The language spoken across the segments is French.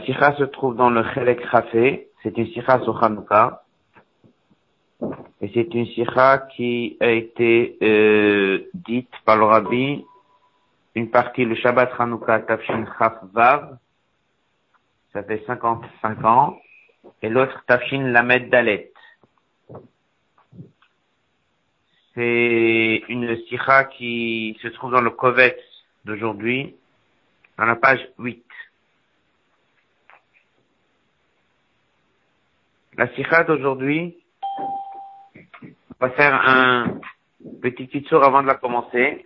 sikha se trouve dans le Chelek Rafé. C'est une sikha sur Hanouka. Et c'est une sikha qui a été dite par le Rabbi, une partie le Shabbat Hanouka Tafshin Chaf Vav, ça fait 55 ans, et l'autre Tafshin Lamed Dalet. C'est une sikha qui se trouve dans le Kovetz d'aujourd'hui, dans la page 8. La sikha d'aujourd'hui, on va faire un petit tutour avant de la commencer.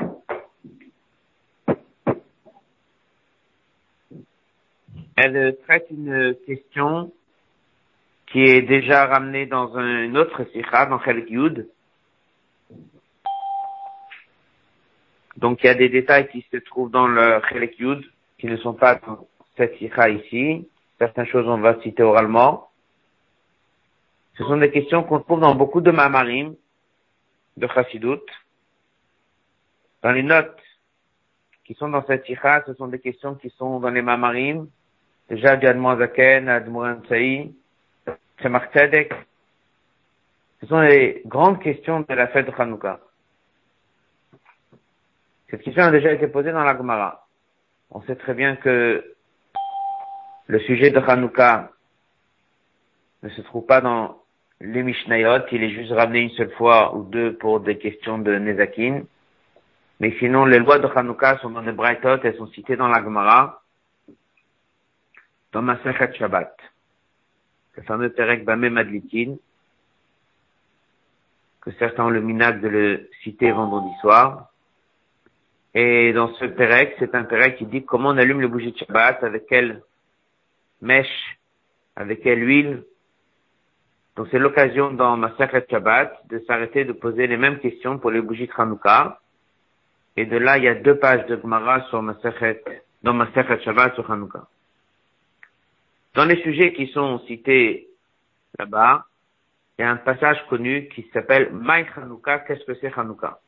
Elle traite une question qui est déjà ramenée dans une autre sikha, dans Chelek Yud. Donc il y a des détails qui se trouvent dans le Chelek Yud, qui ne sont pas dans cette sikha ici. Certaines choses on va citer oralement. Ce sont des questions qu'on trouve dans beaucoup de mamarim, de Chassidut. Dans les notes qui sont dans cette sikha, ce sont des questions qui sont dans les mamarim, déjà du Admor Zaken, Admor Ansaï, Tzemach Tzedek. Ce sont les grandes questions de la fête de Hanouka. Cette question a déjà été posée dans la Gemara. On sait très bien que le sujet de Hanouka ne se trouve pas dans les Mishnayot, il est juste ramené une seule fois ou deux pour des questions de Nezakin. Mais sinon, les lois de Hanouka sont dans les Braitot, elles sont citées dans la Gemara, dans Masechet Shabbat. Le fameux Perek Bameh Madlikin, que certains ont le minag de le citer vendredi soir. Et dans ce Perek, c'est un Perek qui dit comment on allume le bougie de Shabbat, avec quelle mèche, avec quelle huile. Donc c'est l'occasion dans Masechet Shabbat de s'arrêter de poser les mêmes questions pour les bougies de Hanouka. Et de là, il y a 2 pages de Gemara sur dans Masechet Shabbat sur Hanouka. Dans les sujets qui sont cités là-bas, il y a un passage connu qui s'appelle Maï Hanouka, qu'est-ce que c'est Hanouka?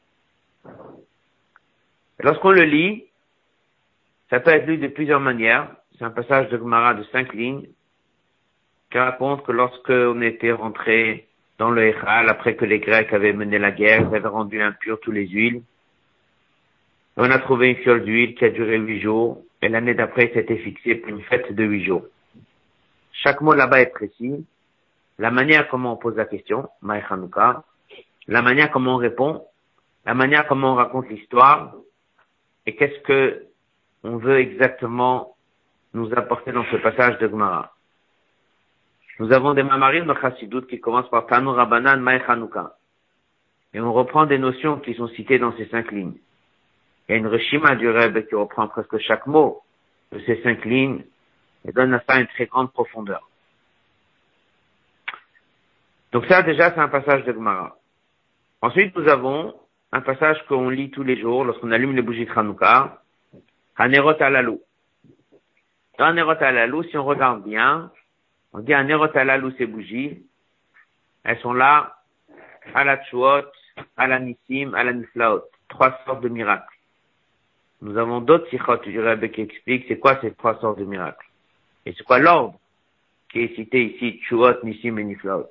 Lorsqu'on le lit, ça peut être lu de plusieurs manières. C'est un passage de Gemara de 5 lignes qui raconte que lorsqu'on était rentré dans le Echal, après que les Grecs avaient mené la guerre, ils avaient rendu impurs tous les huiles, on a trouvé une fiole d'huile qui a duré 8 jours, et l'année d'après, c'était fixé pour une fête de 8 jours. Chaque mot là-bas est précis. La manière comment on pose la question, Maï Hanouka, la manière comment on répond, la manière comment on raconte l'histoire, et qu'est-ce que on veut exactement nous apporter dans ce passage de Gemara. Nous avons des mamarim de Chassidut qui commencent par Tanu Rabbanan Maï Hanouka. Et on reprend des notions qui sont citées dans ces 5 lignes. Il y a une reshima du Rebbe qui reprend presque chaque mot de ces 5 lignes et donne à ça une très grande profondeur. Donc ça, déjà, c'est un passage de Gemara. Ensuite, nous avons un passage qu'on lit tous les jours lorsqu'on allume les bougies de Hanouka, Hanerot Alalou. Dans Hanerot Alalou, si on regarde bien, on dit Hanerot Alalou, ces bougies, elles sont là, à la Tchouot, à la Nissim, à la Niflaot. 3 sortes de miracles. Nous avons d'autres sikhot du Rebbe qui expliquent c'est quoi ces 3 sortes de miracles. Et c'est quoi l'ordre qui est cité ici, Tchouot, Nissim et Niflaot.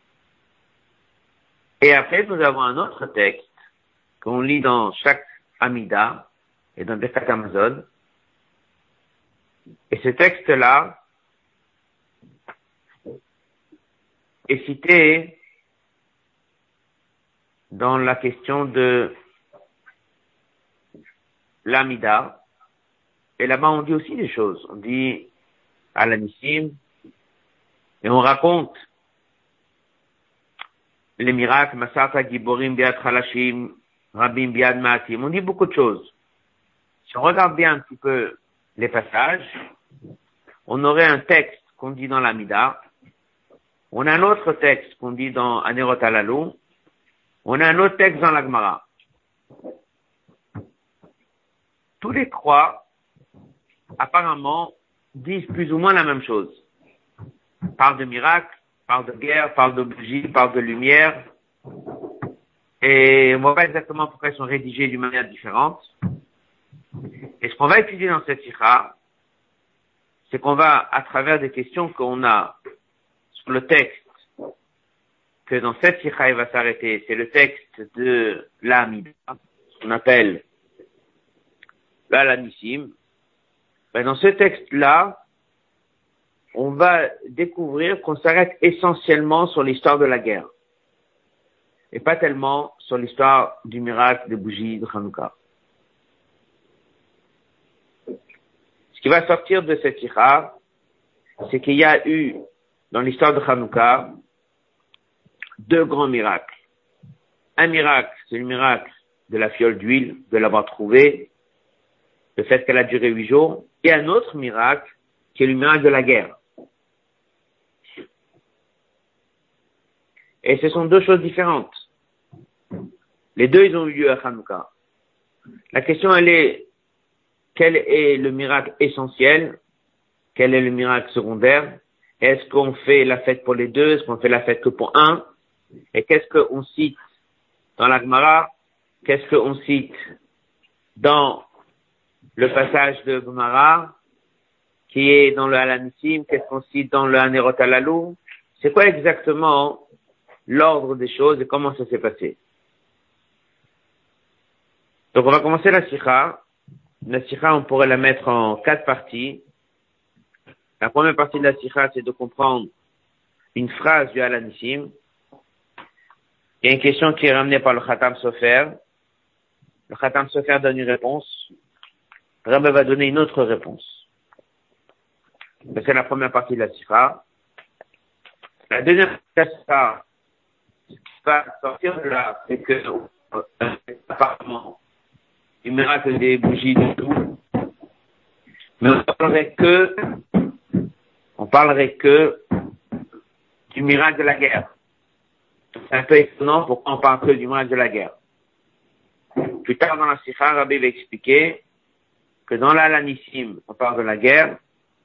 Et après, nous avons un autre texte qu'on lit dans chaque Amida et dans Birkat Amazon. Et ce texte-là est cité dans la question de l'Amida. Et là-bas, on dit aussi des choses. On dit à l'Anissim, et on raconte les miracles, Masata Giborim Biad Khalashim, Rabim Biad Maatim. On dit beaucoup de choses. Si on regarde bien un petit peu les passages, on aurait un texte qu'on dit dans l'Amida, on a un autre texte qu'on dit dans Hanerot Alalou, on a un autre texte dans la Gemara. Tous les 3, apparemment, disent plus ou moins la même chose. Parlent de miracles, parlent de guerre, parlent de bougie, parlent de lumière. Et on voit pas exactement pourquoi ils sont rédigés d'une manière différente. Et ce qu'on va étudier dans cette sikha, c'est qu'on va, à travers des questions qu'on a sur le texte, que dans cette sikha il va s'arrêter, c'est le texte de l'Amida, qu'on appelle l'Alanissim. Ben, dans ce texte-là, on va découvrir qu'on s'arrête essentiellement sur l'histoire de la guerre. Et pas tellement sur l'histoire du miracle des bougies de Hanouka. Ce qui va sortir de cette sikha, c'est qu'il y a eu, dans l'histoire de Hanouka, deux grands miracles. Un miracle, c'est le miracle de la fiole d'huile, de l'avoir trouvée, le fait qu'elle a duré 8 jours, et un autre miracle, qui est le miracle de la guerre. Et ce sont deux choses différentes. Les deux, ils ont eu lieu à Hanouka. La question, elle est, quel est le miracle essentiel? Quel est le miracle secondaire? Est-ce qu'on fait la fête pour les deux? Est-ce qu'on fait la fête que pour un? Et qu'est-ce qu'on cite dans la Gemara? Qu'est-ce qu'on cite dans le passage de Gemara, qui est dans le Alanissim? Qu'est-ce qu'on cite dans le Hanerot Halalou? C'est quoi exactement l'ordre des choses et comment ça s'est passé? Donc on va commencer la sikha. La sikha, on pourrait la mettre en 4 parties. La première partie de la sikha, c'est de comprendre une phrase du Alanissim. Il y a une question qui est ramenée par le Khatam Sofer. Le Khatam Sofer donne une réponse. Le Rabbi va donner une autre réponse. C'est la première partie de la sikha. La deuxième partie de la sikha, ce qui va sortir de là, c'est que, apparemment, du miracle des bougies du tout, mais on parlerait que du miracle de la guerre. C'est un peu étonnant pourquoi on parle que du miracle de la guerre. Plus tard dans la sikha, Rabbi va expliquer que dans l'Alanissim, on parle de la guerre,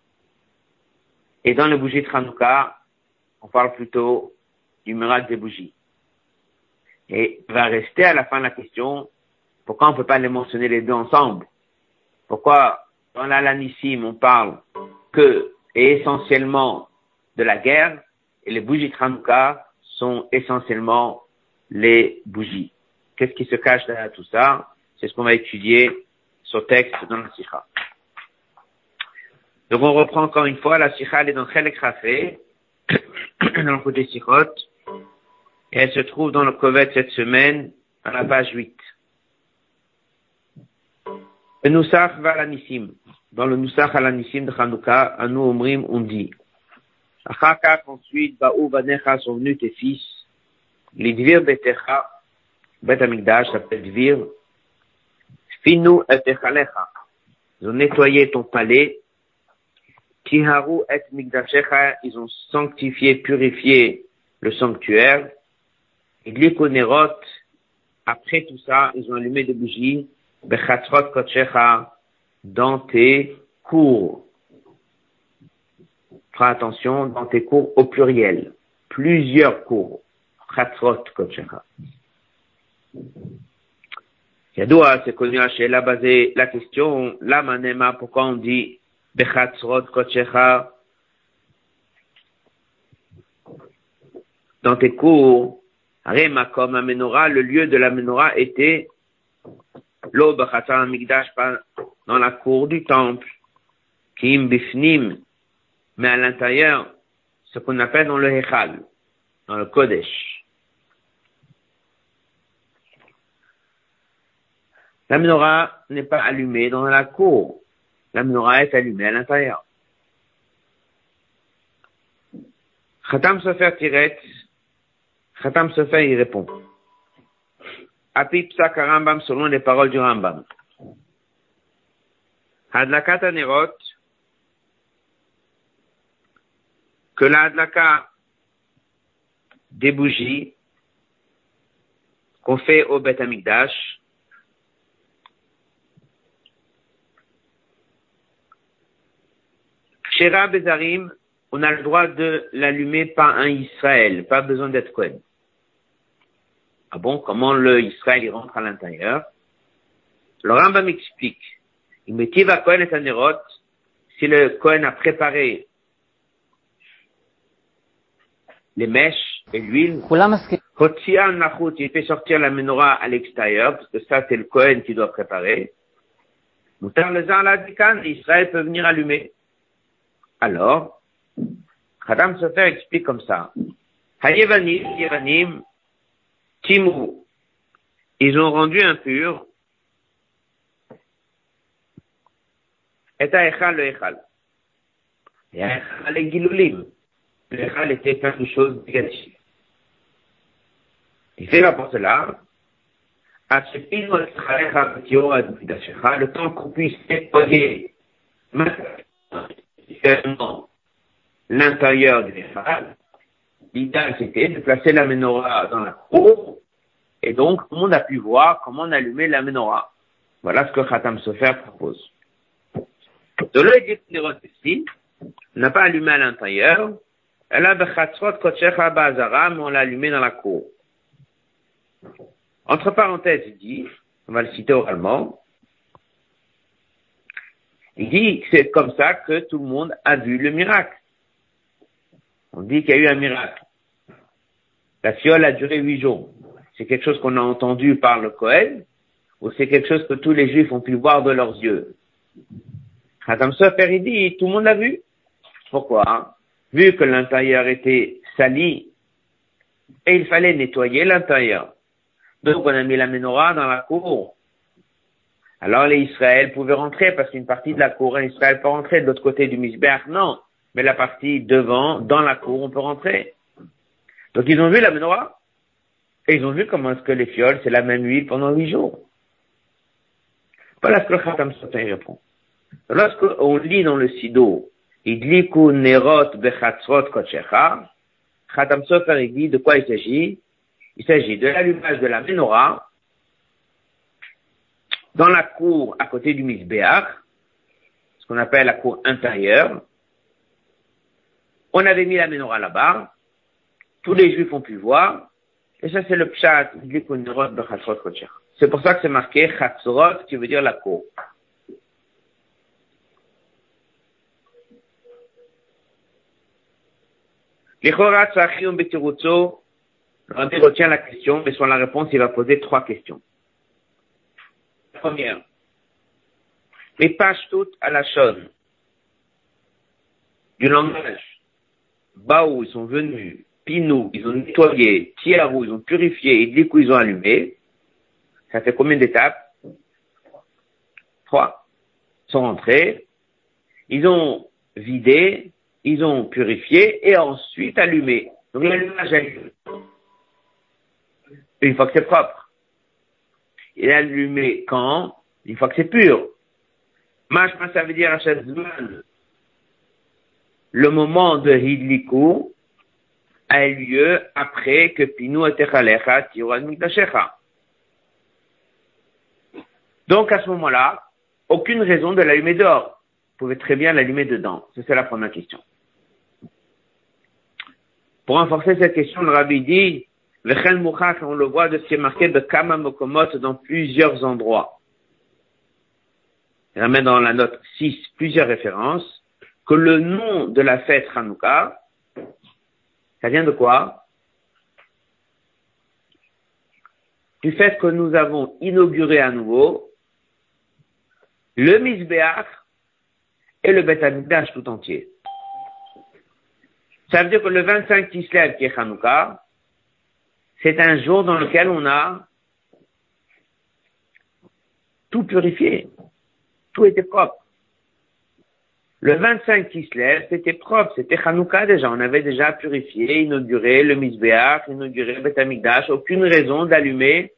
et dans les bougies de Hanouka, on parle plutôt du miracle des bougies. Et va rester à la fin la question, pourquoi on ne peut pas les mentionner les deux ensemble? Pourquoi dans l'Alanissim, on parle que et essentiellement de la guerre, et les bougies de Hanouka sont essentiellement les bougies? Qu'est-ce qui se cache derrière tout ça? C'est ce qu'on va étudier sur texte dans la sikha. Donc on reprend encore une fois, la sikha elle est dans Chelek Rafé, dans le côté sikhot, et elle se trouve dans le Kovet cette semaine, à la page 8. Le Nusach va à l'Anissim. Dans le Nusach à l'Anissim de Hanouka, à nous Omrim, on dit, Achakak, ensuite, Baou Banecha sont venus tes fils, Lidvir Betecha, Bet Amigdash s'appelle Dvir, Finu et Echalecha. Ils ont nettoyé ton palais, Tiharu et Migdashecha, ils ont sanctifié, purifié le sanctuaire, et Glikonerot, après tout ça, ils ont allumé des bougies, Bechatzrot Kotshecha, dans tes cours. Fera attention, dans tes cours au pluriel. Plusieurs cours. Chatzrot Kotshecha. Yadoua, c'est connu à Sheila basé la question, la manema, pourquoi on dit Bechatzrot Kotshecha dans tes cours? Makom Amenora, le lieu de la menorah était Lo Bechatzar Amigdash, dans la cour du temple, Kim Bifnim, mais à l'intérieur, ce qu'on appelle dans le Hechal, dans le Kodesh. La menorah n'est pas allumée dans la cour. La menorah est allumée à l'intérieur. Khatam Sofer Tiret, Khatam Sofer y répond. Api Psak Rambam selon les paroles du Rambam. Hadlakat Anerot, que la hadlaka des bougies qu'on fait au Beth Amikdash, Shera Bezarim, on a le droit de l'allumer par un Israël, pas besoin d'être Kohen. Ah bon, comment le Israël il rentre à l'intérieur? Le Rambam explique, il met Tiva Kohen et Anerot, si le Kohen a préparé les mèches et l'huile, Hotsia Nachut, il fait sortir la menorah à l'extérieur, parce que ça, c'est le Kohen qui doit préparer. Moutar le Zar Ladikan, Israël peut venir allumer. Alors, Khatam Sofer explique comme ça. Hayevanim, Timou, ils ont rendu impur, et Echal le Echal. Et Echal les Gilulim. Le Echal était plein de choses négatives. Il fait là pour cela, le temps qu'on puisse nettoyer l'intérieur du Echal, l'idéal c'était de placer la menorah dans la cour, et donc tout le monde a pu voir comment on allumait la menorah. Voilà ce que Khatam Sofer propose. De là, il dit ici, on n'a pas allumé à l'intérieur, elle a bechatzrot kochecha ba'azara, mais on l'a allumé dans la cour. Entre parenthèses, il dit, on va le citer oralement, il dit que c'est comme ça que tout le monde a vu le miracle. On dit qu'il y a eu un miracle. La fiole a duré 8 jours. C'est quelque chose qu'on a entendu par le Kohen, ou c'est quelque chose que tous les Juifs ont pu voir de leurs yeux. Khatam Sofer, il dit, tout le monde l'a vu. Pourquoi? Vu que l'intérieur était sali, et il fallait nettoyer l'intérieur. Donc on a mis la menorah dans la cour. Alors les Israël pouvaient rentrer, parce qu'une partie de la cour, Israël peut rentrer, de l'autre côté du Misbéach, non. Mais la partie devant, dans la cour, on peut rentrer. Donc ils ont vu la menorah, et ils ont vu comment est-ce que les fioles, c'est la même huile pendant 8 jours. Voilà ce que le Khatam Sofer répond. Lorsqu'on lit dans le Sido, Idliku Nerot Bechatzrot Kochecha, Khatam Sofer dit de quoi il s'agit? Il s'agit de l'allumage de la menorah dans la cour à côté du Misbéach, ce qu'on appelle la cour intérieure. On avait mis la menorah là-bas, tous les Juifs ont pu voir, et ça c'est le pshat, Idliku Nerot Bechatzrot Kochecha. C'est pour ça que c'est marqué Chatzrot, qui veut dire la cour. L'Ichorat Sachium Betirutso, le Rabbi retient la question, mais sur la réponse, il va poser 3 questions. Première, les pages toutes à la chaîne du langage. Baou, ils sont venus. Pinou, ils ont nettoyé. Tiarou, ils ont purifié. Et Dikou, ils ont allumé. Ça fait combien d'étapes? 3. Ils sont rentrés. Ils ont vidé. Ils ont purifié. Et ensuite allumé. Donc l'allumage a lieu. Une fois que c'est propre. Il est allumé quand? Une fois que c'est pur. Mashma, ça veut dire à Shazman. Le moment de Hidliku a eu lieu après que Pinou et Techalecha Tiran Mikdashecha. Donc à ce moment-là, aucune raison de l'allumer dehors. Vous pouvez très bien l'allumer dedans. C'est la première question. Pour renforcer cette question, le Rabbi dit, Vechel Mouchach, on le voit de ce qui est marqué de Kama Mokomot dans plusieurs endroits. Il ramène dans la note 6 plusieurs références, que le nom de la fête Hanouka, ça vient de quoi? Du fait que nous avons inauguré à nouveau le Misbéach et le Beth Amikdash tout entier. Ça veut dire que le 25 Kislev qui est Hanouka, c'est un jour dans lequel on a tout purifié. Tout était propre. Le 25 Kislev, c'était propre, c'était Hanouka déjà. On avait déjà purifié, inauguré le Misbéach, inauguré le Beth Amikdash. Aucune raison d'allumer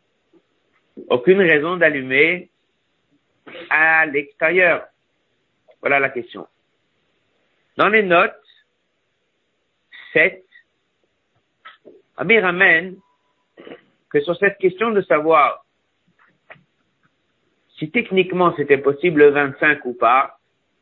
à l'extérieur. Voilà la question. Dans les notes 7, Rabbi ramène que sur cette question de savoir si techniquement c'était possible le 25 ou pas,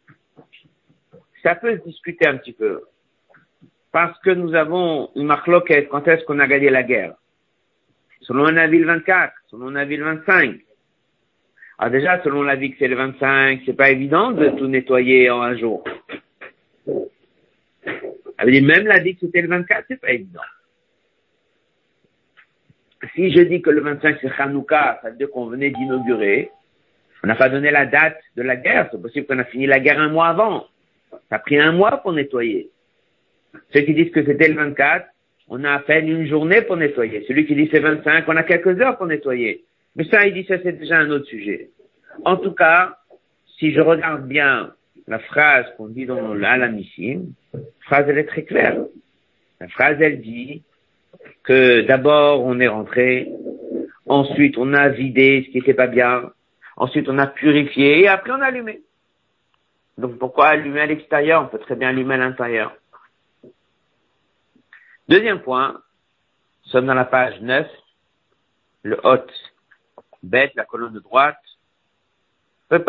ça peut se discuter un petit peu. Parce que nous avons une marloquette quand est-ce qu'on a gagné la guerre. Selon un avis le 24, selon un avis le 25. Alors déjà, selon la vie que c'est le 25, c'est pas évident de tout nettoyer en un jour. Ça veut dire même la vie que c'était le 24, c'est pas évident. Si je dis que le 25 c'est Hanouka, ça veut dire qu'on venait d'inaugurer, on n'a pas donné la date de la guerre, c'est possible qu'on a fini la guerre un mois avant. Ça a pris un mois pour nettoyer. Ceux qui disent que c'était le 24, on a à peine une journée pour nettoyer. Celui qui dit c'est 25, on a quelques heures pour nettoyer. Mais ça, il dit ça, c'est déjà un autre sujet. En tout cas, si je regarde bien la phrase qu'on dit dans l'Alamissime, la phrase, elle est très claire. La phrase, elle dit que d'abord, on est rentré, ensuite, on a vidé ce qui n'était pas bien, ensuite, on a purifié, et après, on a allumé. Donc, pourquoi allumer à l'extérieur? On peut très bien allumer à l'intérieur. Deuxième point, nous sommes dans la page 9, le hot, bête, la colonne de droite. Les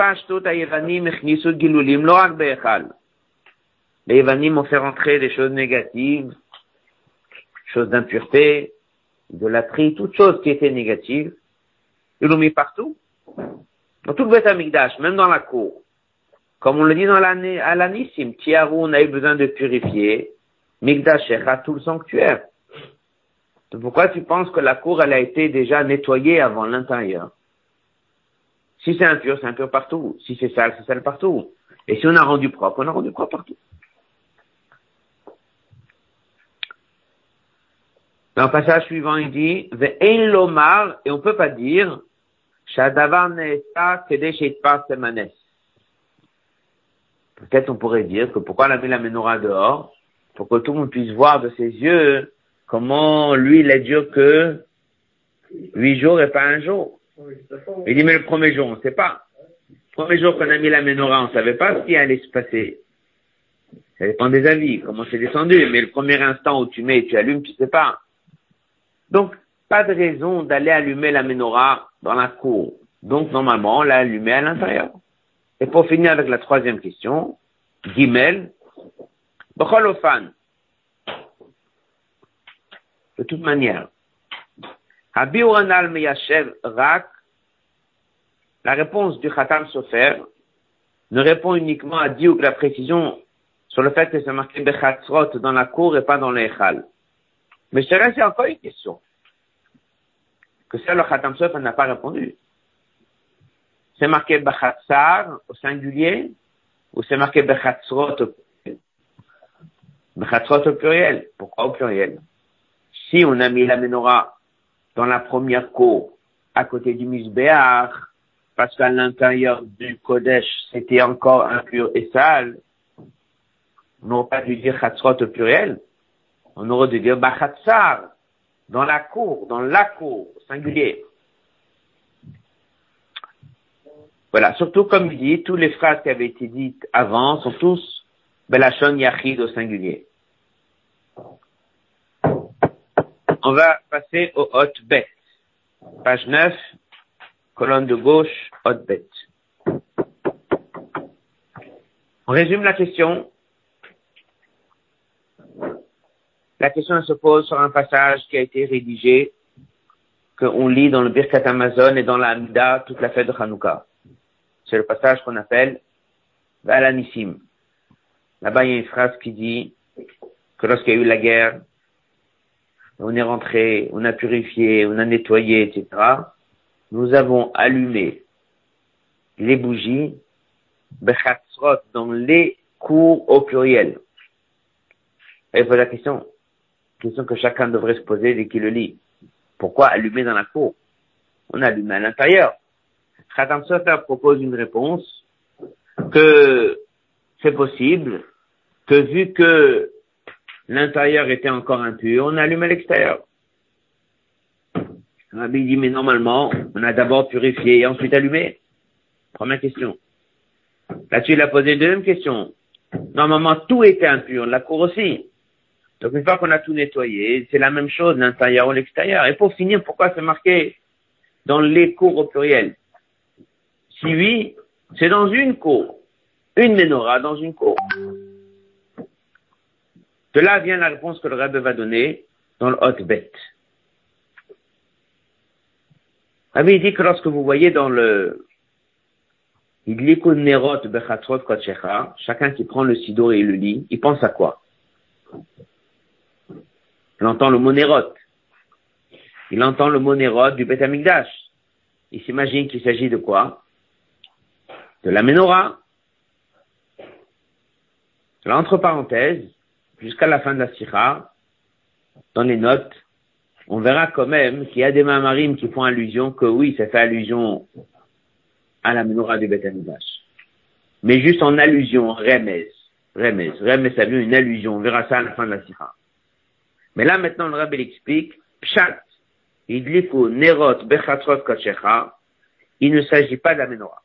Yévanim ont fait rentrer des choses négatives, choses d'impureté, idolâtrie, toutes choses qui étaient négatives. Ils l'ont mis partout. Dans tout le Beth Amikdash, même dans la cour. Comme on le dit dans l'Anissim, Tiarou, on a eu besoin de purifier, Mikdashecha, tout le sanctuaire. Donc pourquoi tu penses que la cour, elle a été déjà nettoyée avant l'intérieur? Si c'est impur partout. Si c'est sale partout. Et si on a rendu propre, on a rendu propre partout. Dans le passage suivant, il dit, Ve'ein lomar, et on peut pas dire, Shadavar ne'esa kedesh yitpar semanes. Peut-être on pourrait dire que pourquoi on a mis la menorah dehors? Pour que tout le monde puisse voir de ses yeux comment lui, il est dur que 8 jours et pas un jour. Il dit, mais le premier jour, on ne sait pas. Le premier jour qu'on a mis la menorah, on ne savait pas ce qui allait se passer. Ça dépend des avis, comment c'est descendu. Mais le premier instant où tu mets et tu allumes, tu sais pas. Donc, pas de raison d'aller allumer la menorah dans la cour. Donc, normalement, on l'a allumé à l'intérieur. Et pour finir avec la troisième question, Gimel, B'cholofan. De toute manière, Habiuranal meyashev rak, la réponse du Khatam Sofer ne répond uniquement à Diouk la précision sur le fait que c'est marqué Bechatzrot dans la cour et pas dans l'Echal. Mais c'est resté encore une question. Que ça, le Khatam Sofer n'a pas répondu. C'est marqué Bechatzar au singulier ou c'est marqué Bechatzrot au pluriel? Bechatzrot au pluriel. Pourquoi au pluriel? Si on a mis la menorah dans la première cour à côté du Misbéach, parce qu'à l'intérieur du Kodesh, c'était encore impur et sale, on n'aurait pas dû dire Chatzrot au pluriel, on aurait dû dire Bachatzar, dans la cour, singulier. Voilà, surtout comme il dit, toutes les phrases qui avaient été dites avant sont tous Belachon Yachid au singulier. On va passer au Hot Bet. Page 9, colonne de gauche, Hot Bet. On résume la question. La question elle se pose sur un passage qui a été rédigé, qu'on lit dans le Birkat Amazon et dans la Hamida toute la fête de Hanouka. C'est le passage qu'on appelle Valanissim. Là-bas, il y a une phrase qui dit que lorsqu'il y a eu la guerre, on est rentré, on a purifié, on a nettoyé, etc. Nous avons allumé les bougies, Bechatzrot, dans les cours au pluriel. Et voilà la question que chacun devrait se poser dès qu'il le lit. Pourquoi allumer dans la cour? On allume à l'intérieur. Khatam Sofer propose une réponse que c'est possible, que vu que l'intérieur était encore impur, on allume à l'extérieur. Rabbi dit, mais normalement, on a d'abord purifié et ensuite allumé. Première question. Là-dessus, il a posé une deuxième question. Normalement, tout était impur, la cour aussi. Donc, une fois qu'on a tout nettoyé, c'est la même chose, l'intérieur ou l'extérieur. Et pour finir, pourquoi c'est marqué dans les cours au pluriel? Si oui, c'est dans une cour. Une menorah dans une cour. De là vient la réponse que le Rebbe va donner dans le Hot Bet. Rabbi dit que lorsque vous voyez dans le Idliku nerot bechatzrot kodshecha, chacun qui prend le sidour et le lit, il pense à quoi? Il entend le mot nerot. Il entend le mot nerot du Beth Amikdash. Il s'imagine qu'il s'agit de quoi? De la menorah. Là, entre parenthèses, jusqu'à la fin de la sikha, dans les notes, on verra quand même qu'il y a des mamarim qui font allusion que oui, ça fait allusion à la menorah du Beth Amikdash. Mais juste en allusion, remez, ça veut dire une allusion, on verra ça à la fin de la sikha. Mais là, maintenant, le Rabbi explique, pshat, idliku nerot bechatzrot kodshecha, il ne s'agit pas de la menorah.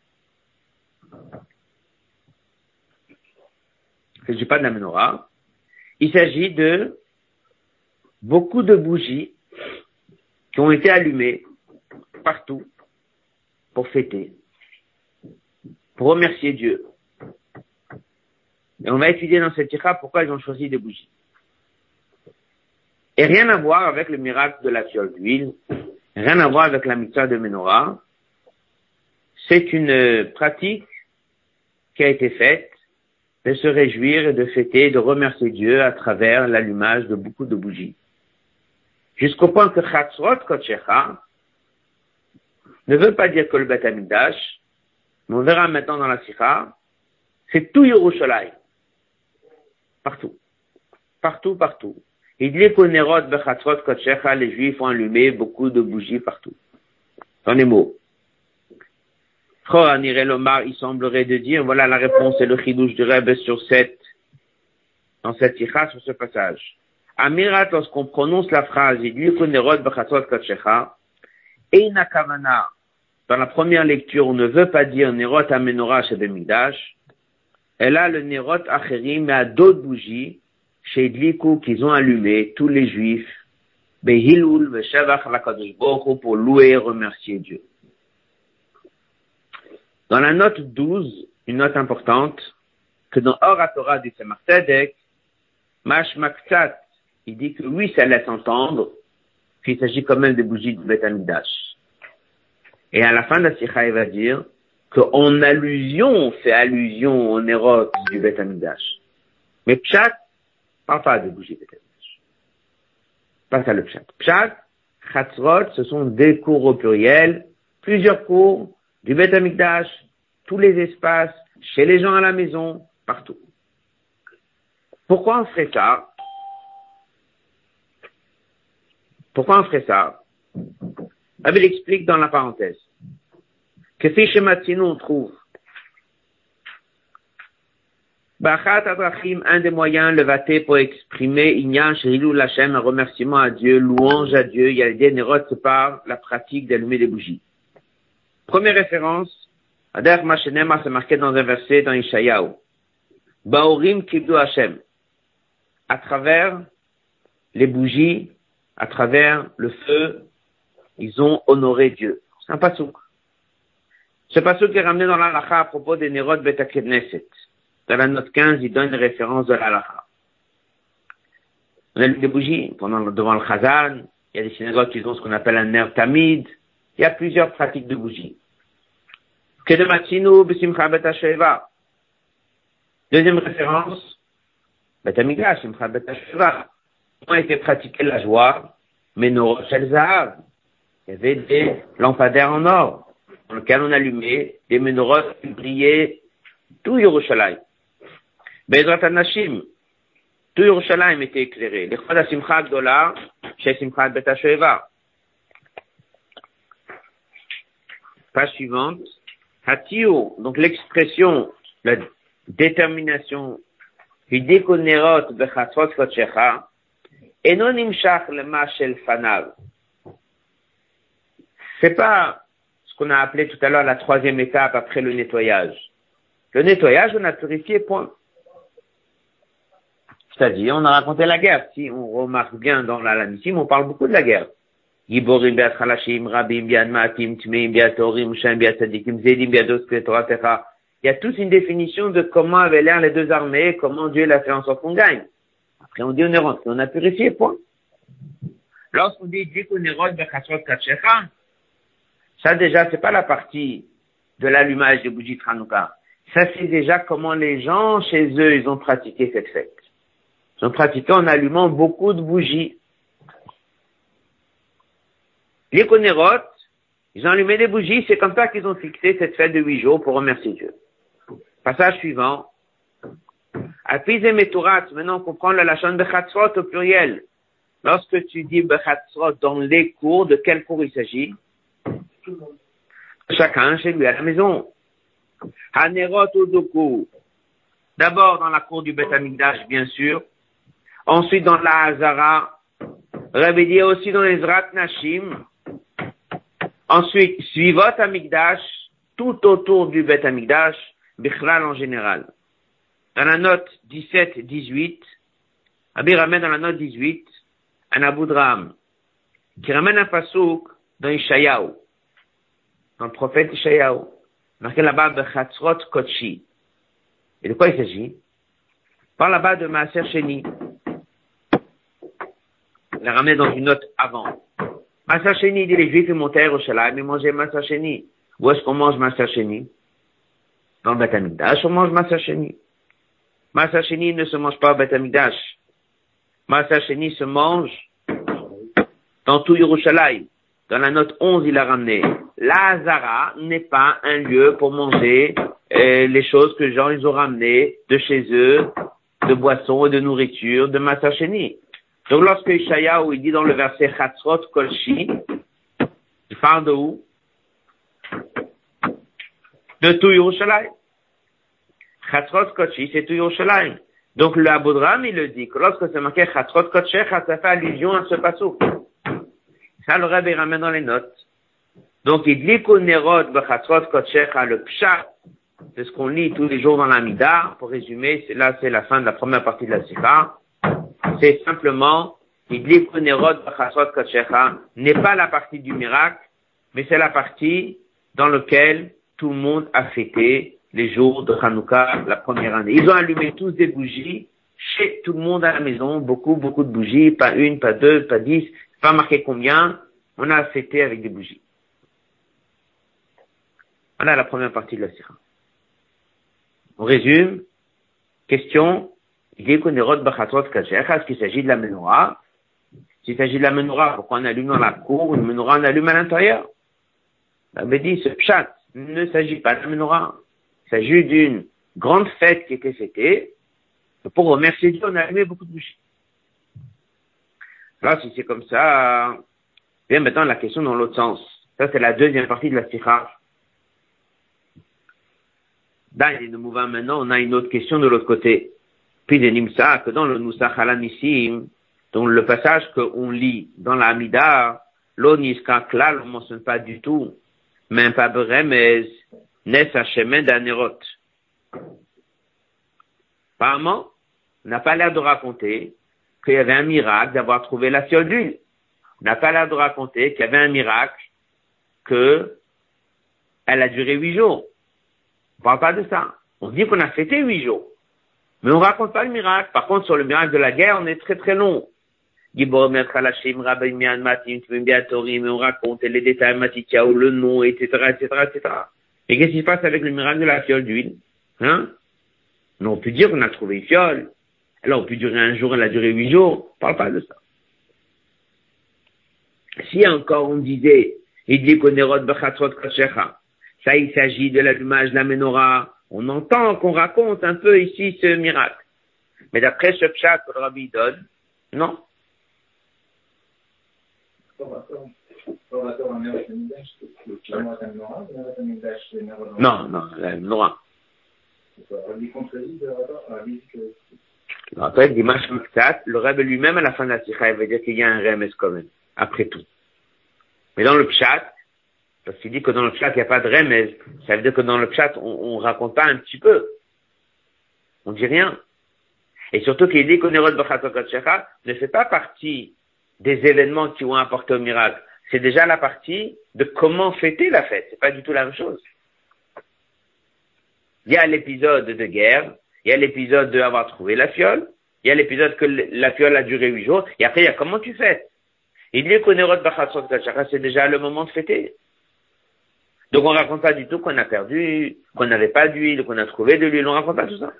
Il ne s'agit pas de la menorah. Il s'agit de beaucoup de bougies qui ont été allumées partout pour fêter, pour remercier Dieu. Et on va étudier dans cette sikha pourquoi ils ont choisi des bougies. Et rien à voir avec le miracle de la fiole d'huile, rien à voir avec la mitzvah de menorah. C'est une pratique qui a été faite de se réjouir et de fêter, de remercier Dieu à travers l'allumage de beaucoup de bougies. Jusqu'au point que Chatzrot Kodshecha ne veut pas dire que le Beth Amikdash, mais on verra maintenant dans la sikha, c'est tout Yerushalayim. Partout. Il dit qu'au Nerot Bechatzrot Kodshecha, les Juifs ont allumé beaucoup de bougies partout. Dans les mots. Il semblerait de dire, voilà la réponse et le chidouche du Rebbe dans cette sikha, sur ce passage. Amirat, lorsqu'on prononce la phrase, il dit qu'au Nerot Bechatzrot Kodshecha, Eina Kavana, dans la première lecture, on ne veut pas dire Nerot Amenorah chez Bemigdash, elle a le Nerot Acherim, mais à d'autres bougies, chez Idliku, qu'ils ont allumé, tous les Juifs, Behilul, Veshavach, Lakadosh Baruch Hu, pour louer et remercier Dieu. Dans la note 12, une note importante, que dans Or HaTorah du Tzemach Tzedek, Mash Maktsat, il dit que oui, ça laisse entendre qu'il s'agit quand même des bougies du Beth Amikdash. Et à la fin de la sikha, il va dire qu'en allusion, on fait allusion au Nerot du Beth Amikdash. Mais Pshat, parle pas de bougies Beth Amikdash. Pas ça le Pshat. Pshat, Chatzrot, ce sont des cours au pluriel, plusieurs cours du Beth Amikdash, tous les espaces, chez les gens à la maison, partout. Pourquoi on ferait ça? Il explique dans la parenthèse que si chez Matzino on trouve Bachat Adrachim, un des moyens levatés pour exprimer Inyan Shrilou Lachem, un remerciement à Dieu, louange à Dieu, il y a des Nerot, c'est par la pratique d'allumer des bougies. Première référence, Adar Machenema, c'est marqué dans un verset dans Ishayahu. Baorim Kibdu Hashem. À travers les bougies, à travers le feu, ils ont honoré Dieu. C'est un pasouk. Ce pasouk est ramené dans l'Alacha à propos des Nerot Bet HaKnesset. Dans la note 15, il donne une référence de l'Alacha. On allume des bougies devant le Chazan. Il y a des synagogues qui ont ce qu'on appelle un ner tamid. Il y a plusieurs pratiques de bougies. Kedematzinu b'simcha bet hasheva. Deuxième référence, Bet Amikdash, simcha bet hasheva. On a été pratiqué la joie, mais nos shel zahav. Il y avait des lampadaires en or, dans lesquels on allumait des menorot qui brillaient tout Yerushalayim. Be'ezrat Hanashim, tout Yerushalayim était éclairé. L'echad ha-simcha gdola, chez simcha bet hasheva. Page suivante. Hatio, donc l'expression, la détermination, hideko nerot bechatzrot kodshecha, eno nimshach lema shel fanav. C'est pas ce qu'on a appelé tout à l'heure la troisième étape après le nettoyage. Le nettoyage, on a purifié, point. C'est-à-dire, on a raconté la guerre. Si on remarque bien dans la Lamisim, on parle beaucoup de la guerre. Giborim biat chalashim, rabim biat maatim, tmeim biat torim, shem biat tzadikim, zedim biat oskle Torah techa. Il y a toute une définition de comment avaient l'air les deux armées, comment Dieu l'a fait en sorte qu'on gagne. Après, on dit on est rentré, on a purifié, point. Lorsqu'on dit qu'on est rentré, ça déjà, c'est pas la partie de l'allumage des bougies de Hanouka. Ça, c'est déjà comment les gens, chez eux, ils ont pratiqué cette fête. Ils ont pratiqué en allumant beaucoup de bougies. Les Konerot, ils ont allumé des bougies, c'est comme ça qu'ils ont fixé cette fête de 8 jours pour remercier Dieu. Passage suivant. Apiz et Metourat, maintenant on comprend la lachon Bechatzrot au pluriel. Lorsque tu dis Bechatzrot dans les cours, de quel cours il s'agit? Chacun chez lui à la maison. Hanerot Odoku. D'abord dans la cour du Beth Amikdash, bien sûr. Ensuite dans la Hazara. Rabbi dit aussi dans les Zrat Nashim. Ensuite, Suivot Amikdash, tout autour du Beth Amikdash, Bichlal en général. Dans la note 17-18, Rabbi ramène dans la note 18, un Aboudraham, qui ramène un pasouk dans Ishayahu, dans le prophète Ishayahu, marqué là-bas Bechatzrot Kotshi. Et de quoi il s'agit? Par là-bas de Maaser Sheni. Il l'a ramené dans une note avant. Maaser Sheni, il dit les Juifs ils montaient à Yerushalayim, ils mangeaient Maaser Sheni. Où est-ce qu'on mange Maaser Sheni? Dans le Beth Amikdash, on mange Maaser Sheni. Maaser Sheni ne se mange pas au Beth Amikdash. Maaser Sheni se mange dans tout Yerushalayim. Dans la note 11, il a ramené. La Hazara n'est pas un lieu pour manger les choses que les gens ils ont ramenées de chez eux, de boissons et de nourriture, de Maaser Sheni. Donc lorsque Ishayahu il dit dans le verset Chatzrot Kolshi, il parle de où? De tout Yerushalayim. Chatzrot Kolshi, c'est tout Yerushalayim. Donc le Aboudraham, il le dit que lorsque c'est marqué Chatzrot Kolshecha, ça fait allusion à ce passouk. Ça, le Rebbe ramène dans les notes. Donc, il dit qu'au Nerod, Bechatzrot Kolshecha, le Pshat, c'est ce qu'on lit tous les jours dans la Mida. Pour résumer, c'est la fin de la première partie de la Sikha. C'est simplement, il dit qu'au Nerod, Bechatzrot Kolshecha n'est pas la partie du miracle, mais c'est la partie dans laquelle tout le monde a fêté les jours de Hanouka, la première année. Ils ont allumé tous des bougies, chez tout le monde à la maison, beaucoup de bougies, pas une, pas deux, pas 10, pas marqué combien, on a fêté avec des bougies. Voilà la première partie de la Sikha. On résume, question, il dit qu'on est rod bachatrot kacher, est-ce qu'il s'agit de la menorah? S'il s'agit de la menorah, pourquoi on allume dans la cour, une menorah on allume à l'intérieur? La dit, ce pshat ne s'agit pas de la menorah. Il s'agit d'une grande fête qui était fêtée. Pour remercier Dieu, on a allumé beaucoup de bougies. Alors, si c'est comme ça, bien maintenant la question dans l'autre sens. Ça, c'est la deuxième partie de la Sikha. Dans les mouvements maintenant, on a une autre question de l'autre côté. Puis de Nimsa, que dans le Nusach Alamissim, dans le passage qu'on lit dans la Hamida, l'Oniska Klal, on ne mentionne pas du tout, même pas Beremez, Nes Hashemen d'Anerot. Apparemment, on n'a pas l'air de raconter qu'il y avait un miracle d'avoir trouvé la fiole d'huile. On n'a pas l'air de raconter qu'il y avait un miracle que elle a duré 8 jours. On parle pas de ça. On dit qu'on a fêté 8 jours. Mais on raconte pas le miracle. Par contre, sur le miracle de la guerre, on est très très long. Mais on raconte les détails, Matityahu, le nom, etc. Et qu'est-ce qui se passe avec le miracle de la fiole d'huile? Hein? On peut dire qu'on a trouvé une fiole. Alors, on peut durer 1 jour, elle a duré 8 jours. On parle pas de ça. Si encore on disait, il dit qu'on est rod bechatrot koshecha, ça il s'agit de l'allumage de la menorah, on entend qu'on raconte un peu ici ce miracle. Mais d'après ce pshat que le Rabbi donne, non. Non, la menorah. Après, Dimash Miktat, le Rebbe lui-même à la fin de la Sikha, il veut dire qu'il y a un Remes quand même, après tout. Mais dans le Pshat, parce qu'il dit que dans le Pshat, il n'y a pas de Remes, ça veut dire que dans le Pshat, on raconte pas un petit peu. On dit rien. Et surtout qu'il dit qu'Onerod Bachatokot Shecha ne fait pas partie des événements qui ont apporté au miracle. C'est déjà la partie de comment fêter la fête. C'est pas du tout la même chose. Il y a l'épisode de guerre, il y a l'épisode de avoir trouvé la fiole, il y a l'épisode que la fiole a duré 8 jours, et après il y a comment tu fêtes. Il dit qu'Onerod Bachatokot Shecha, c'est déjà le moment de fêter. Donc on raconte pas du tout qu'on a perdu, qu'on n'avait pas d'huile, qu'on a trouvé de l'huile, on raconte pas tout ça.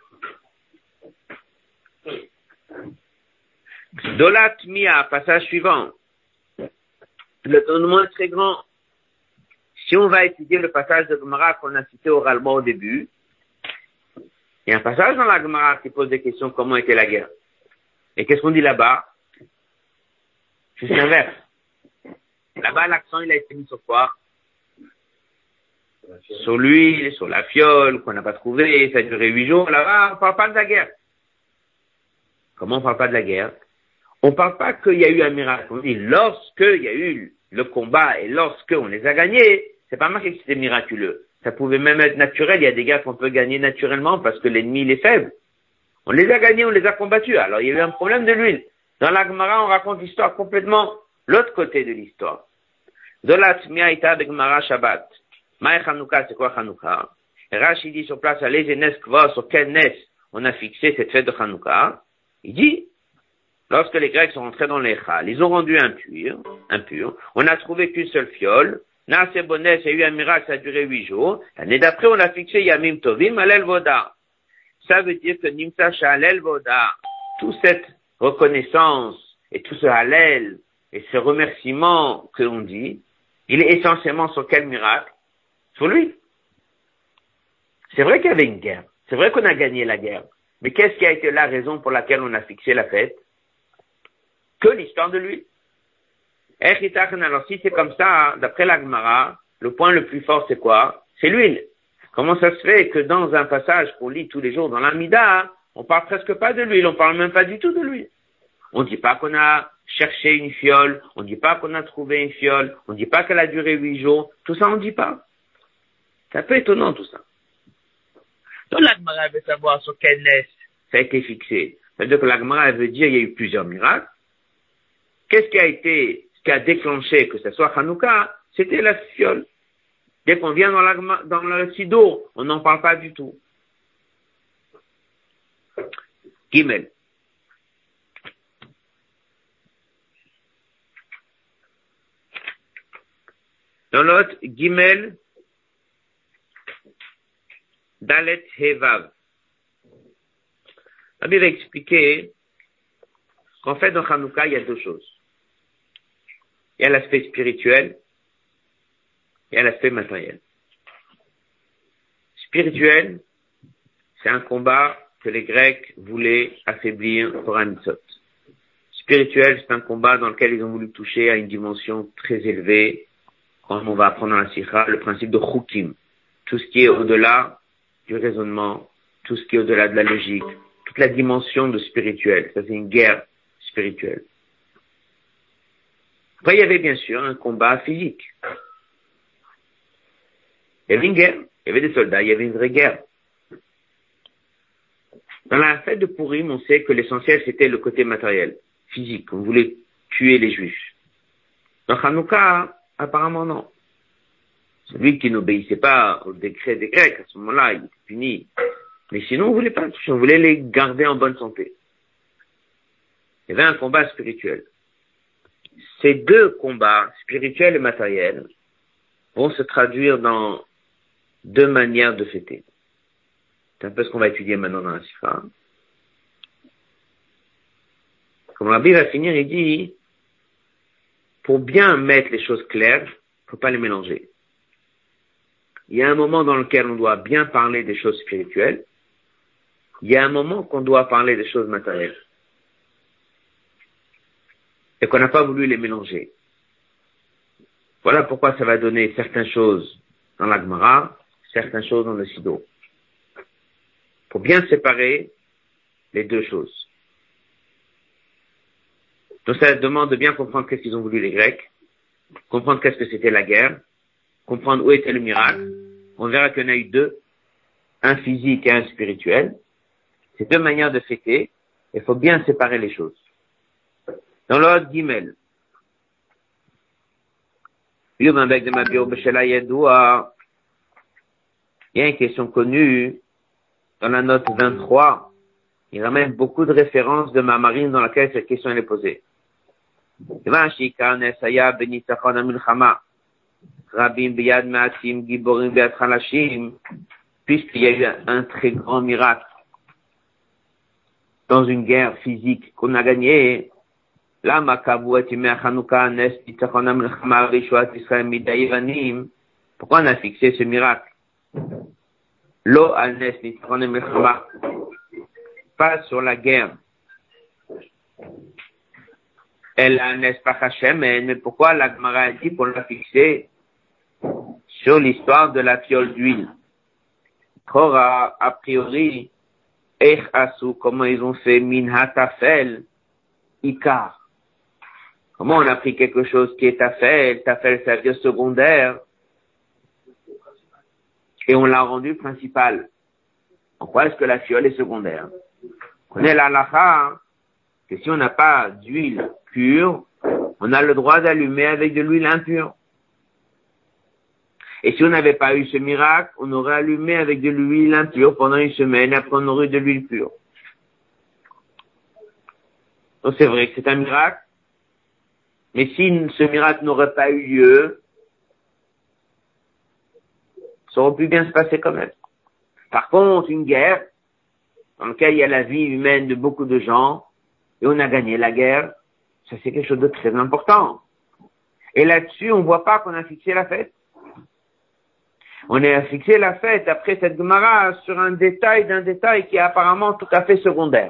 Dolat Mia, passage suivant. Le tournement est très grand. Si on va étudier le passage de Gemara qu'on a cité oralement au début, il y a un passage dans la Gemara qui pose des questions, comment était la guerre. Et qu'est-ce qu'on dit là-bas? C'est l'inverse. Là-bas, l'accent, il a été mis sur quoi? Sur l'huile, sur la fiole, qu'on n'a pas trouvé, ça a duré 8 jours. Là-bas, on parle pas de la guerre. Comment on parle pas de la guerre? On parle pas qu'il y a eu un miracle. On dit, lorsque il y a eu le combat et lorsque on les a gagnés, c'est pas marqué que c'était miraculeux. Ça pouvait même être naturel. Il y a des guerres qu'on peut gagner naturellement parce que l'ennemi, il est faible. On les a gagnés, on les a combattus. Alors, il y a eu un problème de l'huile. Dans la Gemara, on raconte l'histoire complètement l'autre côté de l'histoire. Dolat Miaïta de Gemara Shabbat. Maï Chanukah, c'est quoi Chanukah? Rashi dit sur place, allez, Nes Kva, sur quel Nes on a fixé cette fête de Chanukah. Il dit, lorsque les Grecs sont rentrés dans l'Echal, ils ont rendu impur. On a trouvé qu'une seule fiole. Naase Bonnes, il y a eu un miracle, ça a duré 8 jours. L'année d'après, on a fixé Yamim Tovim, Alel Voda. Ça veut dire que Nimsa Shalel Voda, toute cette reconnaissance et tout ce Halel et ce remerciement que l'on dit, il est essentiellement sur quel miracle? Sur lui. C'est vrai qu'il y avait une guerre. C'est vrai qu'on a gagné la guerre. Mais qu'est-ce qui a été la raison pour laquelle on a fixé la fête? Que l'histoire de lui. Alors si c'est comme ça, d'après la Gemara, le point le plus fort c'est quoi? C'est l'huile. Comment ça se fait que dans un passage qu'on lit tous les jours dans l'Amida, on parle presque pas de l'huile, on parle même pas du tout de l'huile. On dit pas qu'on a cherché une fiole, on dit pas qu'on a trouvé une fiole, on dit pas qu'elle a duré 8 jours, tout ça on dit pas. C'est un peu étonnant tout ça. Donc la Gemara veut savoir sur quel nez ça a été fixé. C'est-à-dire que la Gemara veut dire il y a eu plusieurs miracles. Qu'est-ce qui a déclenché que ce soit Hanouka? C'était la fiole. Dès qu'on vient dans le Sido, on n'en parle pas du tout. Gimel. Dans l'autre, Gimel, Dalet Hevav. Rabbi va expliquer qu'en fait, dans Hanouka, il y a deux choses. Il y a l'aspect spirituel, il y a l'aspect matériel. Spirituel, c'est un combat que les Grecs voulaient affaiblir pour un mitzvot. Spirituel, c'est un combat dans lequel ils ont voulu toucher à une dimension très élevée, comme on va apprendre dans la Sikha, le principe de Chukim. Tout ce qui est au-delà du raisonnement, tout ce qui est au-delà de la logique, toute la dimension de spirituel. Ça, c'est une guerre spirituelle. Après, il y avait bien sûr un combat physique. Il y avait une guerre, il y avait des soldats, il y avait une vraie guerre. Dans la fête de Purim, on sait que l'essentiel, c'était le côté matériel, physique. On voulait tuer les Juifs. Dans Hanouka, apparemment non. Celui qui n'obéissait pas au décret des Grecs, à ce moment-là, il était puni. Mais sinon, on voulait pas toucher, on voulait les garder en bonne santé. Il y avait un combat spirituel. Ces deux combats, spirituels et matériels, vont se traduire dans deux manières de fêter. C'est un peu ce qu'on va étudier maintenant dans la Sikha. Comme Rabbi va finir, il dit, pour bien mettre les choses claires, faut pas les mélanger. Il y a un moment dans lequel on doit bien parler des choses spirituelles. Il y a un moment qu'on doit parler des choses matérielles. Et qu'on n'a pas voulu les mélanger. Voilà pourquoi ça va donner certaines choses dans la Gemara, certaines choses dans le Sido. Pour bien séparer les deux choses. Donc ça demande de bien comprendre qu'est-ce qu'ils ont voulu les Grecs, comprendre qu'est-ce que c'était la guerre, comprendre où était le miracle. On verra qu'il y en a eu deux, un physique et un spirituel. Ces deux manières de fêter, il faut bien séparer les choses. Dans l'ordre Gimel, il y a une question connue dans la note 23. Il ramène beaucoup de références de Mamarine dans laquelle cette question est posée. Rabim biyad ma'atim giborim biyad chalashim, puisqu'il y a eu un très grand miracle dans une guerre physique qu'on a gagnée, lama kavu etimei Chanukah nes nitzachon hamilchama rishuat Israël midei Yavanim. Pourquoi on a fixé ce miracle? Lo al nes nitzachon hamilchama, pas sur la guerre. Elle a n'est pas Hachem, mais pourquoi la Gemara a dit qu'on l'a fixé sur l'histoire de la fiole d'huile? Torah, a priori, Eich Asu, comment ils ont fait min hatafel, ikar. Comment on a pris quelque chose qui est tafel, tafel ça veut dire secondaire, et on l'a rendu principal. Pourquoi est-ce que la fiole est secondaire? On connaît la halakha, que si on n'a pas d'huile pure, on a le droit d'allumer avec de l'huile impure. Et si on n'avait pas eu ce miracle, on aurait allumé avec de l'huile impure pendant une semaine, après on aurait eu de l'huile pure. Donc c'est vrai que c'est un miracle, mais si ce miracle n'aurait pas eu lieu, ça aurait pu bien se passer quand même. Par contre, une guerre, dans laquelle il y a la vie humaine de beaucoup de gens, et on a gagné la guerre, ça c'est quelque chose de très important. Et là-dessus, on voit pas qu'on a fixé la fête. On a fixé la fête après cette Gemara sur un détail d'un détail qui est apparemment tout à fait secondaire.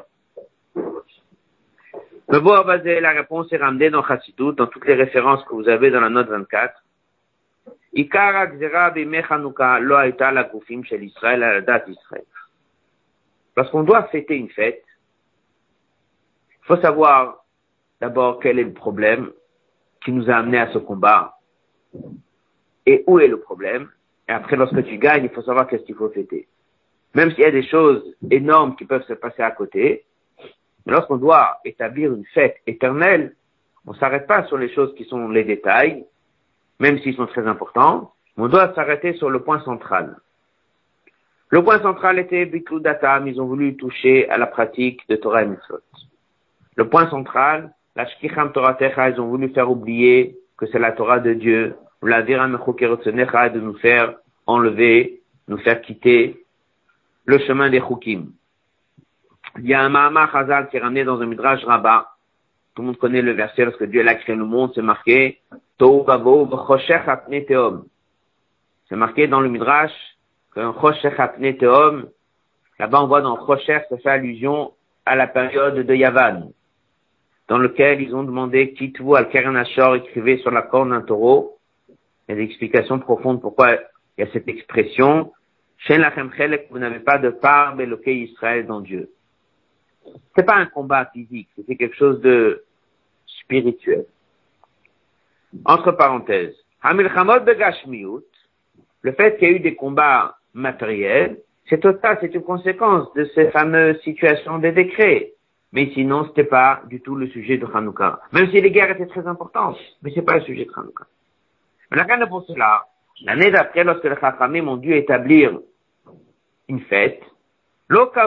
Le beau basé, la réponse est ramenée dans Chassidut, dans toutes les références que vous avez dans la note 24. Ikara gzera b'imei Chanukah lo hayta lagufim shel Israël ala dat Israël. Lorsqu'on doit fêter une fête, il faut savoir d'abord quel est le problème qui nous a amené à ce combat et où est le problème. Et après, lorsque tu gagnes, il faut savoir qu'est-ce qu'il faut fêter. Même s'il y a des choses énormes qui peuvent se passer à côté, mais lorsqu'on doit établir une fête éternelle, on ne s'arrête pas sur les choses qui sont les détails, même s'ils sont très importants, on doit s'arrêter sur le point central. Le point central était Bitlou Datam, ils ont voulu toucher à la pratique de Torah et Mitzvot. Le point central, la Shkicham Toratecha, ils ont voulu faire oublier que c'est la Torah de Dieu, la Vira Mechukerotsenecha, de nous faire enlever, nous faire quitter le chemin des Chukim. Il y a un Mahama Chazal qui est ramené dans un Midrash Rabbah. Tout le monde connaît le verset lorsque Dieu a créé le monde, c'est marqué Tohu Vavohu B'choshech Apnei Tehom. C'est marqué dans le Midrash qu'un Choshech Apnei Tehom, là-bas on voit dans Choshech, ça fait allusion à la période de Yavan, dans lequel ils ont demandé Kitvu al-Keren Ashor, écrivez sur la corne d'un taureau. Il y a des explications profondes pourquoi il y a cette expression. Shen lachem chelek, vous n'avez pas de part Belokei Israël dans Dieu. C'est pas un combat physique, c'est quelque chose de spirituel. Entre parenthèses, Hamilchamot begashmiut, le fait qu'il y ait eu des combats matériels, c'est total, c'est une conséquence de ces fameuses situations des décrets. Mais sinon, c'était pas du tout le sujet de Hanouka. Même si les guerres étaient très importantes, mais c'est pas le sujet de Hanouka. Mais la reine pour cela, l'année d'après, lorsque les Chachamim ont dû établir une fête, ils n'ont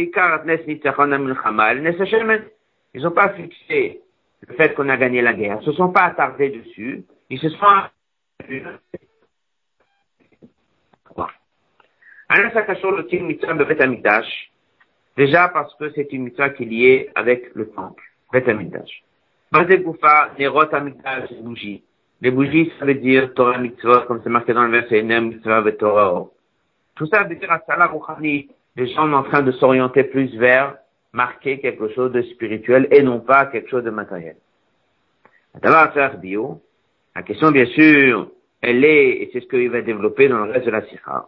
pas fixé le fait qu'on a gagné la guerre, ils se sont pas attardés dessus, ils se sont déjà parce que c'est une mitzvah qui est liée avec le temple, Bet Hamikdash. Les bougies, ça veut dire Torah mitzvah, comme c'est marqué dans le verset Nem mitzvah ve Torah. Tout ça veut dire Asala Rouchani. Les gens sont en train de s'orienter plus vers marquer quelque chose de spirituel et non pas quelque chose de matériel. La question, bien sûr, elle est, et c'est ce qu'il va développer dans le reste de la Sikha.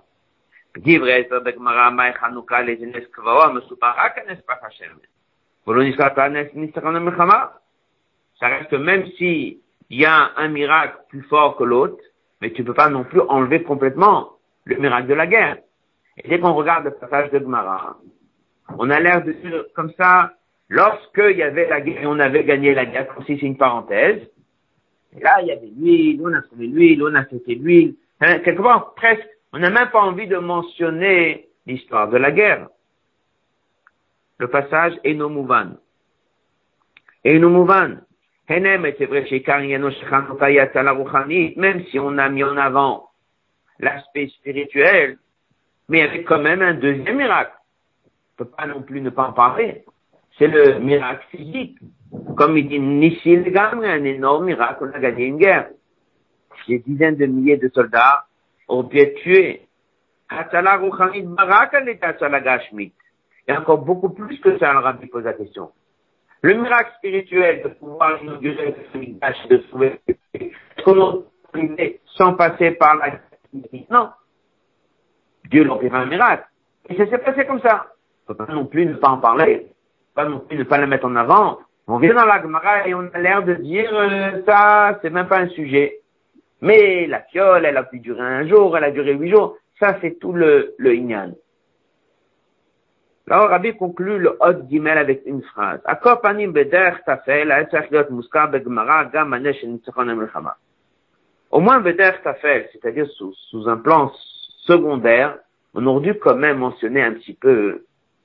Ça reste que même si il y a un miracle plus fort que l'autre, mais tu peux pas non plus enlever complètement le miracle de la guerre. Et dès qu'on regarde le passage de Gemara, on a l'air de dire comme ça, lorsqu'il y avait la guerre et on avait gagné la guerre, comme si c'est une parenthèse, et là il y avait l'huile, on a trouvé l'huile, on a fêté l'huile, quelque part presque, on n'a même pas envie de mentionner l'histoire de la guerre. Le passage Eno Mouvan. Eno Mouvan. Henem, et c'est vrai, chez Kariyano, Shechanouka, Yatzala Rouchanit, même si on a mis en avant l'aspect spirituel, mais il y avait quand même un deuxième miracle. On ne peut pas non plus ne pas en parler. C'est le miracle physique. Comme il dit Nissil Gamre, un énorme miracle, on a gagné une guerre. Des dizaines de milliers de soldats ont pu être tués. Hatzala Rouchanit Barak, elle est Hatzala Gashmit. Il y a encore beaucoup plus que ça, le rabbi pose la question. Le miracle spirituel de pouvoir inaugurer le Mikdash, de trouver comment sans passer par la non. Dieu leur fait un miracle. Et ça s'est passé comme ça. On ne peut pas non plus ne pas en parler. Pas non plus ne pas le mettre en avant. On vient dans la Gemara et on a l'air de dire ça, c'est même pas un sujet. Mais la fiole, elle a pu durer un jour, elle a duré 8 jours. Ça, c'est tout le Inyan. Alors, Rabbi conclut le Hot Gimel avec une phrase. Akopanim beder tafel, aetzach muskar begmara gam anesh nitzachon milchama. Au moins beder tafel, c'est-à-dire sous un plan secondaire, on aurait dû quand même mentionner un petit peu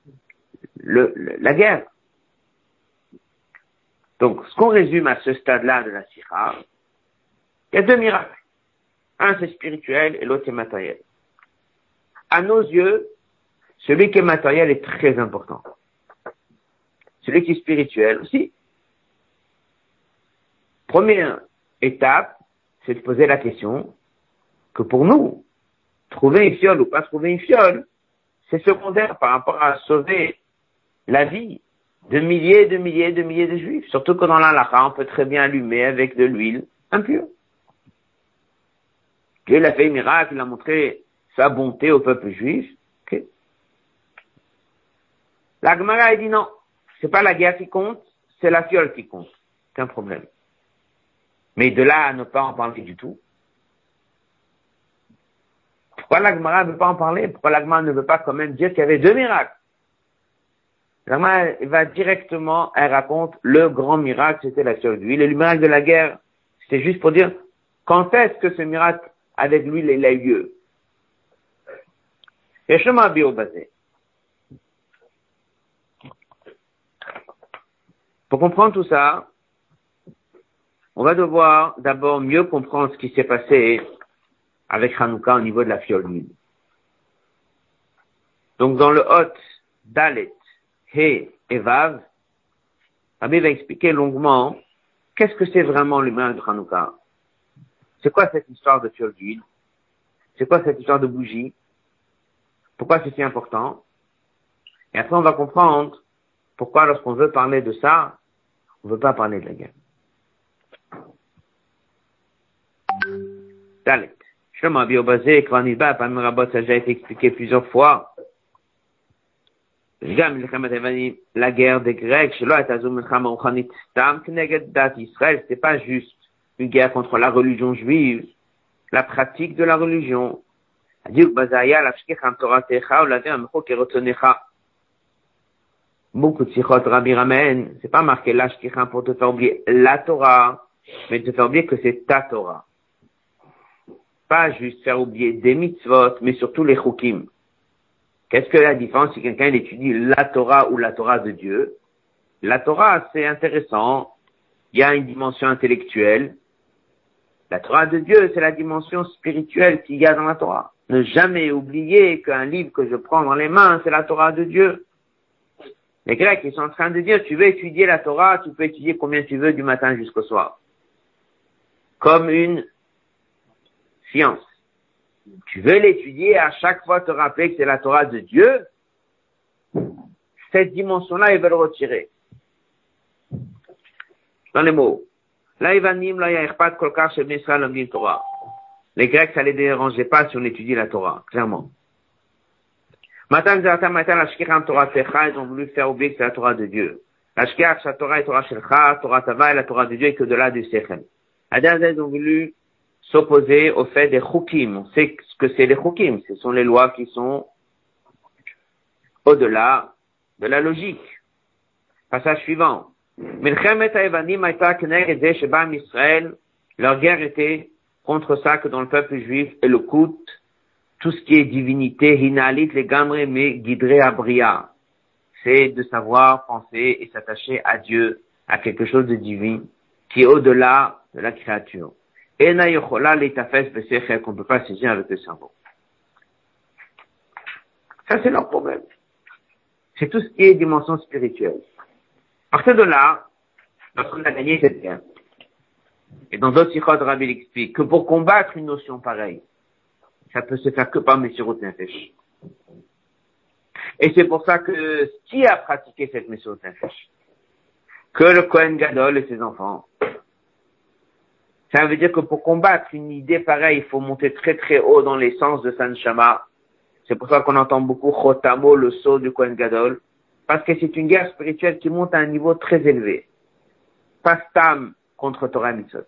la guerre. Donc, ce qu'on résume à ce stade-là de la Sikha, il y a 2 miracles. Un, c'est spirituel et l'autre, c'est matériel. À nos yeux, celui qui est matériel est très important. Celui qui est spirituel aussi. Première étape, c'est de poser la question que pour nous, trouver une fiole ou pas trouver une fiole, c'est secondaire par rapport à sauver la vie de milliers de juifs. Surtout que dans l'halakha, on peut très bien allumer avec de l'huile impure. Dieu l'a fait un miracle, il a montré sa bonté au peuple juif. Okay. La Gemara a dit non, c'est pas la guerre qui compte, c'est la fiole qui compte. C'est un problème. Mais de là à ne pas en parler du tout. Pourquoi la Gemara ne veut pas en parler? Pourquoi la Gemara ne veut pas quand même dire qu'il y avait 2 miracles? La Gemara va directement, elle raconte le grand miracle, c'était la fiole d'huile. Et le miracle de la guerre, c'était juste pour dire quand est-ce que ce miracle avec l'huile il a eu lieu. Et chemin bio-basé. Pour comprendre tout ça, on va devoir d'abord mieux comprendre ce qui s'est passé avec Hanouka au niveau de la fiole d'huile. Donc dans le Hot, Dalet, He et Vav, Rabbi va expliquer longuement qu'est-ce que c'est vraiment le miracle de Hanouka. C'est quoi cette histoire de fiole d'huile? C'est quoi cette histoire de bougie? Pourquoi c'est si important? Et après on va comprendre pourquoi lorsqu'on veut parler de ça, on ne veut pas parler de la guerre. Dalet. Shlomo Biobazé, Kvanidba, parmi Rabot, ça a déjà été expliqué plusieurs fois. La guerre des Grecs, c'est pas juste une guerre contre la religion juive, la pratique de la religion. Beaucoup de sichot Rabbi ramène, c'est pas marqué l'ashkichan pour te faire oublier la Torah, mais te faire oublier que c'est ta Torah. Pas juste faire oublier des mitzvot, mais surtout les chukim. Qu'est-ce que la différence si quelqu'un étudie la Torah ou la Torah de Dieu? La Torah, c'est intéressant. Il y a une dimension intellectuelle. La Torah de Dieu, c'est la dimension spirituelle qu'il y a dans la Torah. Ne jamais oublier qu'un livre que je prends dans les mains, c'est la Torah de Dieu. Les Grecs, ils sont en train de dire, tu veux étudier la Torah, tu peux étudier combien tu veux du matin jusqu'au soir. Comme une science. Tu veux l'étudier à chaque fois te rappeler que c'est la Torah de Dieu, cette dimension-là, ils veulent retirer. Dans les mots. Les Grecs, ça les dérangeait pas si on étudie la Torah, clairement. Ils ont voulu faire oublier que c'est la Torah de Dieu. La Torah est Torah Shelcha, Torah Tava et la Torah de Dieu est que de là du Sechel. Ils ont voulu s'opposer au fait des chukim. On sait ce que c'est les chukim. Ce sont les lois qui sont au-delà de la logique. Passage suivant. Leur guerre était contre ça que dans le peuple juif, et le kout, tout ce qui est divinité, hinalit, les gamre, mais guiderait à bria. C'est de savoir penser et s'attacher à Dieu, à quelque chose de divin. qui est au-delà de la créature. Ena yochola leitafes besechel, qu'on ne peut pas saisir avec le cerveau. Ça, c'est leur problème. C'est tout ce qui est dimension spirituelle. À partir de là, lorsqu'on a gagné cette guerre, et dans d'autres sikhot, Rabbi explique que pour combattre une notion pareille, ça peut se faire que par Messirut Nefesh. Et c'est pour ça que qui a pratiqué cette Messirut Nefesh? Que le Kohen Gadol et ses enfants. Ça veut dire que pour combattre une idée pareille, il faut monter très très haut dans l'essence de San Shama. C'est pour ça qu'on entend beaucoup Chotamo, le sceau du Kohen Gadol, parce que c'est une guerre spirituelle qui monte à un niveau très élevé. Pas Stam contre Torah Mitzvot.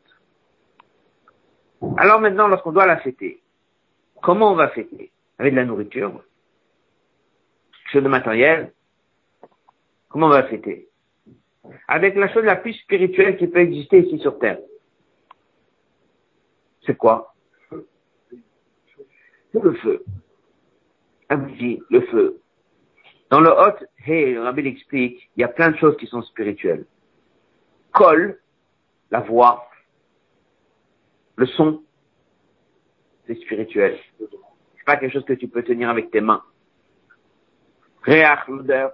Alors maintenant, lorsqu'on doit la fêter, comment on va fêter? Avec de la nourriture? Quelque chose de matériel? Comment on va fêter? Avec la chose la plus spirituelle qui peut exister ici sur Terre. C'est quoi? C'est le feu. Le feu. Dans le Hot, le Rabbi l'explique, il y a plein de choses qui sont spirituelles. Kol, la voix, le son, c'est spirituel. C'est pas quelque chose que tu peux tenir avec tes mains. Réach, l'odeur.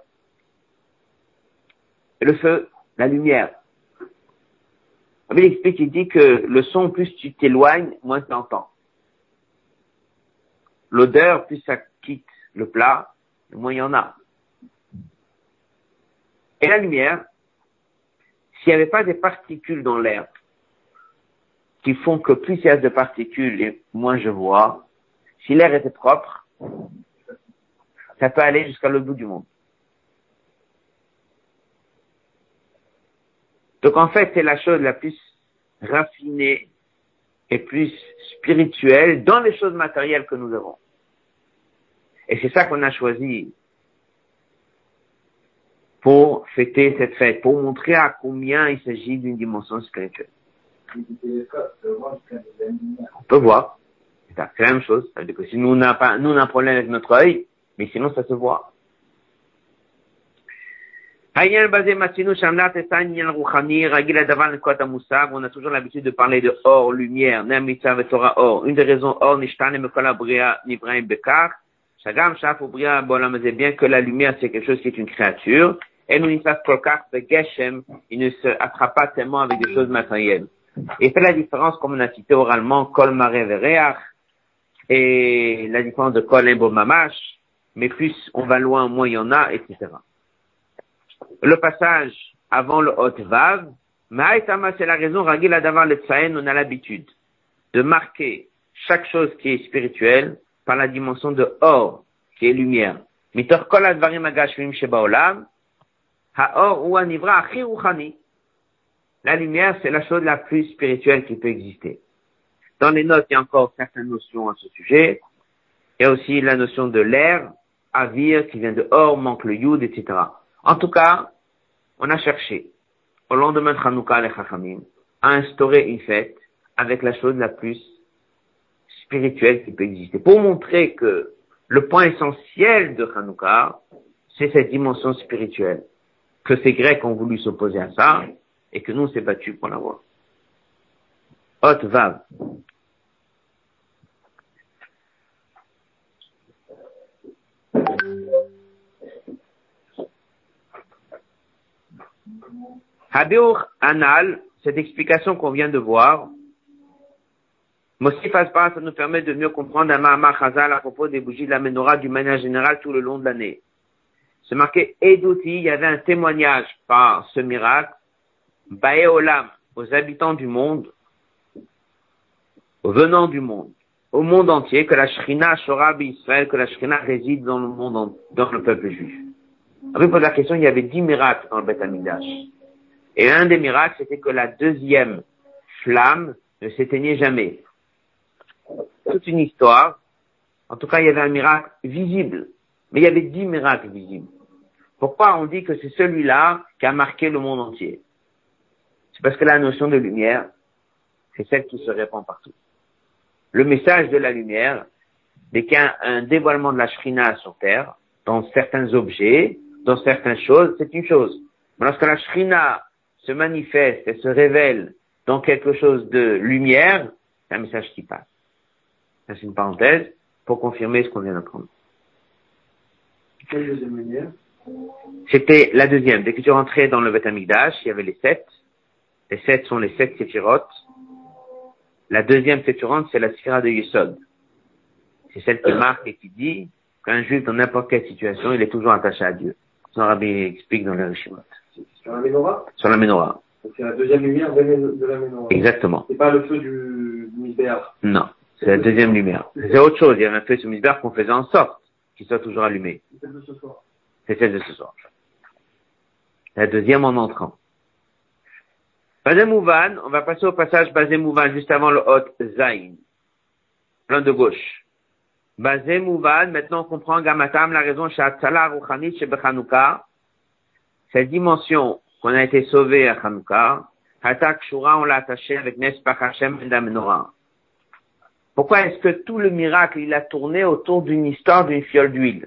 Et le feu, la lumière. Rabbi explique, il dit que le son, plus tu t'éloignes, moins tu entends. L'odeur, plus ça quitte le plat, moins il y en a. Et la lumière, s'il n'y avait pas des particules dans l'air, qui font que plus il y a de particules et moins je vois, si l'air était propre, ça peut aller jusqu'à l'autre bout du monde. Donc en fait, c'est la chose la plus raffinée et plus spirituelle dans les choses matérielles que nous avons. Et c'est ça qu'on a choisi pour fêter cette fête, pour montrer à combien il s'agit d'une dimension spirituelle. On peut voir. C'est la même chose. Ça veut dire que si nous on a un problème avec notre œil, mais sinon ça se voit. On a toujours l'habitude de parler de or, lumière, or. Une des raisons or, bien que la lumière c'est quelque chose qui est une créature, et nous il ne se attrape pas tellement avec des choses matérielles. Et c'est la différence, comme on a cité oralement, kol mare vereach, et la différence de kol imbo mamash, mais plus on va loin, moins il y en a, etc. Le passage avant le hot vav, ma'aitama, c'est la raison, ragil adavar le tsaen, on a l'habitude de marquer chaque chose qui est spirituelle par la dimension de or, qui est lumière. Mitor kol advarim agashvim shebaolam, ha'or ou anivra achi ruchani. La lumière, c'est la chose la plus spirituelle qui peut exister. Dans les notes, il y a encore certaines notions à ce sujet. Il y a aussi la notion de l'air, avir, qui vient de or, manque le yud, etc. En tout cas, on a cherché, au lendemain de Hanouka, les Chachamim, à instaurer une fête avec la chose la plus spirituelle qui peut exister. Pour montrer que le point essentiel de Hanouka, c'est cette dimension spirituelle. Que ces Grecs ont voulu s'opposer à ça, et que nous, on s'est battus pour l'avoir. Hot Vav. Habeur Anal, cette explication qu'on vient de voir, Mosif Aspa, ça nous permet de mieux comprendre un Mahamar Chazal à propos des bougies de la menorah d'une manière générale tout le long de l'année. C'est marqué Edouti, il y avait un témoignage par ce miracle, Bae Olam, aux habitants du monde, aux venants du monde, au monde entier, que la Shrina Shorab Israël, que la Shrina réside dans le monde, dans le peuple juif. Après, pour la question, il y avait 10 miracles dans le Beth Amikdash. Et un des miracles, c'était que la deuxième flamme ne s'éteignait jamais. Toute une histoire. En tout cas, il y avait un miracle visible. Mais il y avait 10 miracles visibles. Pourquoi on dit que c'est celui-là qui a marqué le monde entier? C'est parce que la notion de lumière, c'est celle qui se répand partout. Le message de la lumière, dès qu'il y a un dévoilement de la Shrina sur terre, dans certains objets, dans certaines choses, c'est une chose. Mais lorsque la Shrina se manifeste et se révèle dans quelque chose de lumière, c'est un message qui passe. Ça, c'est une parenthèse pour confirmer ce qu'on vient d'apprendre. Quelle deuxième lumière? C'était la deuxième. Dès que tu rentrais dans le Beth Amikdash, il y avait les 7. Les 7 sont les 7 séphirot. La deuxième séphirot, c'est la séphira de Yesod. C'est celle qui marque et qui dit qu'un juif, dans n'importe quelle situation, il est toujours attaché à Dieu. Son Rabbi explique dans le Rishimot. Sur la menorah? Sur la menorah. Donc c'est la deuxième lumière de la menorah. Exactement. C'est pas le feu du misbéach. Non. C'est la deuxième lumière. C'est autre chose. Il y avait un feu sur Misbéach qu'on faisait en sorte qu'il soit toujours allumé. C'est celle de ce soir. C'est celle de ce soir. La deuxième en entrant. Bazemouvan, on va passer au passage Bazemouvan juste avant le Hot Zayin. Plein de gauche. Bazemouvan, maintenant on comprend Gamatam, la raison Shatzala Ruchanit Shebechanouka. Cette dimension qu'on a été sauvé à Chanouka, Hatak Shura, on l'a attaché avec Nespach Hashem Menorah. Pourquoi est-ce que tout le miracle, il a tourné autour d'une histoire d'une fiole d'huile?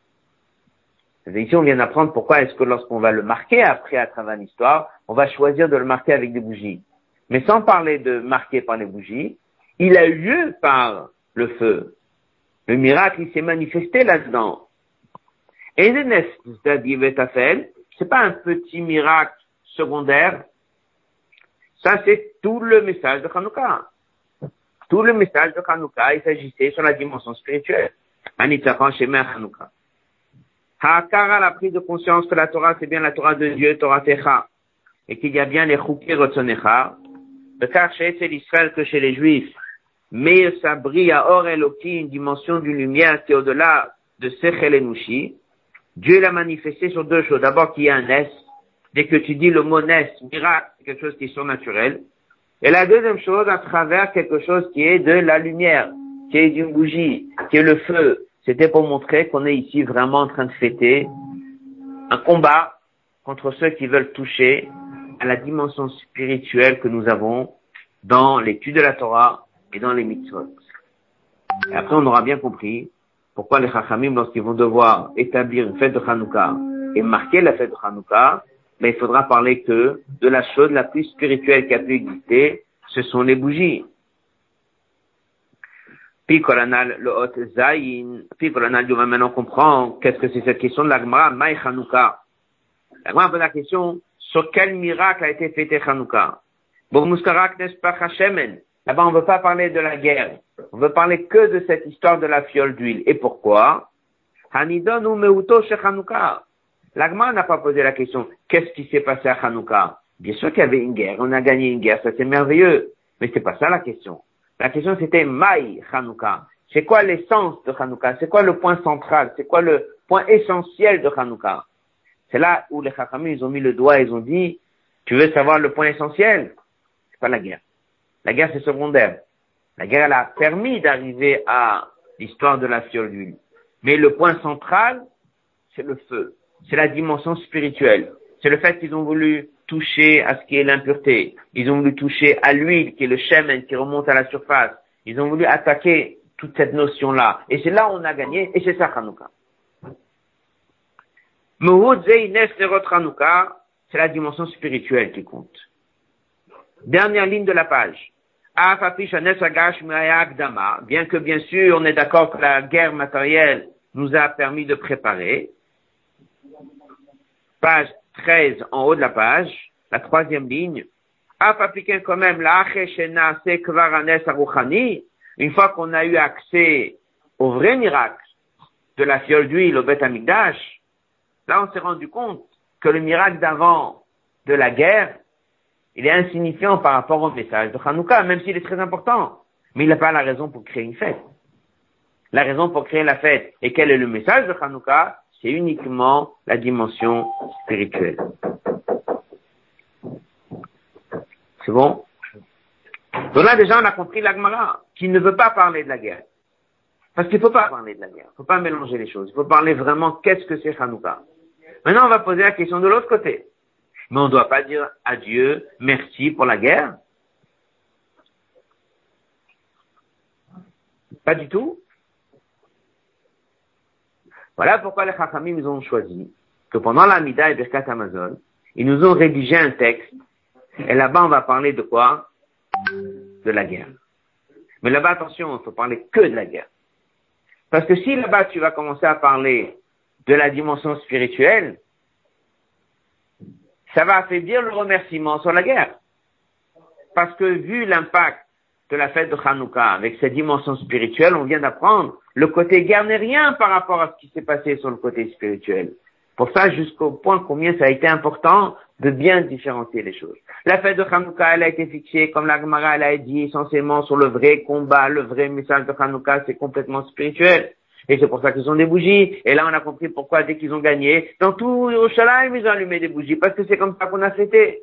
Ici, on vient d'apprendre pourquoi est-ce que lorsqu'on va le marquer après à travers l'histoire, on va choisir de le marquer avec des bougies. Mais sans parler de marquer par les bougies, il a eu lieu par le feu. Le miracle, il s'est manifesté là-dedans. Et c'est pas un petit miracle secondaire. Ça, c'est tout le message de Hanouka. Tout le message de Hanouka, il s'agissait sur la dimension spirituelle. Anitzachon Shemer Hanouka. Ha'akara, la prise de conscience que la Torah, c'est bien la Torah de Dieu, Torah Techa, et qu'il y a bien les Chouki Rotzonecha, car chez l'Israël que chez les Juifs, mais ça brille à Or Eloki, une dimension d'une lumière qui est au-delà de Sechel Enushi. Dieu l'a manifesté sur deux choses. D'abord, qu'il y a un Nes. Dès que tu dis le mot Nes, miracle, c'est quelque chose qui est surnaturel. Et la deuxième chose, à travers quelque chose qui est de la lumière, qui est d'une bougie, qui est le feu. C'était pour montrer qu'on est ici vraiment en train de fêter un combat contre ceux qui veulent toucher à la dimension spirituelle que nous avons dans l'étude de la Torah et dans les mitzvot. Et après, on aura bien compris pourquoi les Chachamim, lorsqu'ils vont devoir établir une fête de Hanouka et marquer la fête de Hanouka, mais il faudra parler que de la chose la plus spirituelle qui a pu exister, ce sont les bougies. Puis Kolanal, le Hot Zayin, puis Kolanal, on va maintenant comprendre qu'est-ce que c'est cette question de la Gemara, Maï Hanouka. La Gemara pose la question, sur quel miracle a été fêté Hanouka? Bon, Muskarak Nespach Hashemen. Là-bas, on ne veut pas parler de la guerre. On veut parler que de cette histoire de la fiole d'huile. Et pourquoi? Hanidon ou Meuto chez Hanouka. L'Agma n'a pas posé la question, qu'est-ce qui s'est passé à Hanouka? Bien sûr qu'il y avait une guerre, on a gagné une guerre, ça c'est merveilleux. Mais c'est pas ça la question. La question c'était Maï Hanouka. C'est quoi l'essence de Hanouka? C'est quoi le point central? C'est quoi le point essentiel de Hanouka? C'est là où les Chachamim, ils ont mis le doigt, ils ont dit, tu veux savoir le point essentiel? C'est pas la guerre. La guerre, c'est secondaire. La guerre, elle a permis d'arriver à l'histoire de la fiole d'huile. Mais le point central, c'est le feu. C'est la dimension spirituelle. C'est le fait qu'ils ont voulu toucher à ce qui est l'impureté. Ils ont voulu toucher à l'huile, qui est le shemen, qui remonte à la surface. Ils ont voulu attaquer toute cette notion-là. Et c'est là où on a gagné, et c'est ça, Hanouka. Mehud Zeines Nerot Hanouka, c'est la dimension spirituelle qui compte. Dernière ligne de la page. Bien que bien sûr on est d'accord que la guerre matérielle nous a permis de préparer. Page 13 en haut de la page, la troisième ligne. Quand même une fois qu'on a eu accès au vrai miracle de la fiole d'huile au Beth Amikdash, là on s'est rendu compte que le miracle d'avant de la guerre, il est insignifiant par rapport au message de Hanouka, même s'il est très important. Mais il n'a pas la raison pour créer une fête. La raison pour créer la fête, et quel est le message de Hanouka, c'est uniquement la dimension spirituelle. C'est bon? Donc là, déjà, on a compris l'Agmara, qui ne veut pas parler de la guerre. Parce qu'il ne faut pas parler de la guerre. Il ne faut pas mélanger les choses. Il faut parler vraiment qu'est-ce que c'est Hanouka. Maintenant, on va poser la question de l'autre côté. Mais on ne doit pas dire à Dieu, merci pour la guerre. Pas du tout. Voilà pourquoi les Chachamim ont choisi que pendant la Mida et Birkat Amazon, ils nous ont rédigé un texte Et là-bas, on va parler de quoi? De la guerre. Mais là-bas, attention, il faut parler que de la guerre. Parce que si là-bas, tu vas commencer à parler de la dimension spirituelle, ça va affaiblir le remerciement sur la guerre. Parce que vu l'impact de la fête de Hanouka avec cette dimension spirituelle, on vient d'apprendre, le côté guerre n'est rien par rapport à ce qui s'est passé sur le côté spirituel. Pour ça, jusqu'au point combien ça a été important de bien différencier les choses. La fête de Hanouka, elle a été fixée, comme la Gemara, elle a dit, essentiellement sur le vrai combat, le vrai message de Hanouka, c'est complètement spirituel. Et c'est pour ça qu'ils ont des bougies. Et là, on a compris pourquoi, dès qu'ils ont gagné, dans tout Yerushalayim, ils ont allumé des bougies, parce que c'est comme ça qu'on a fêté.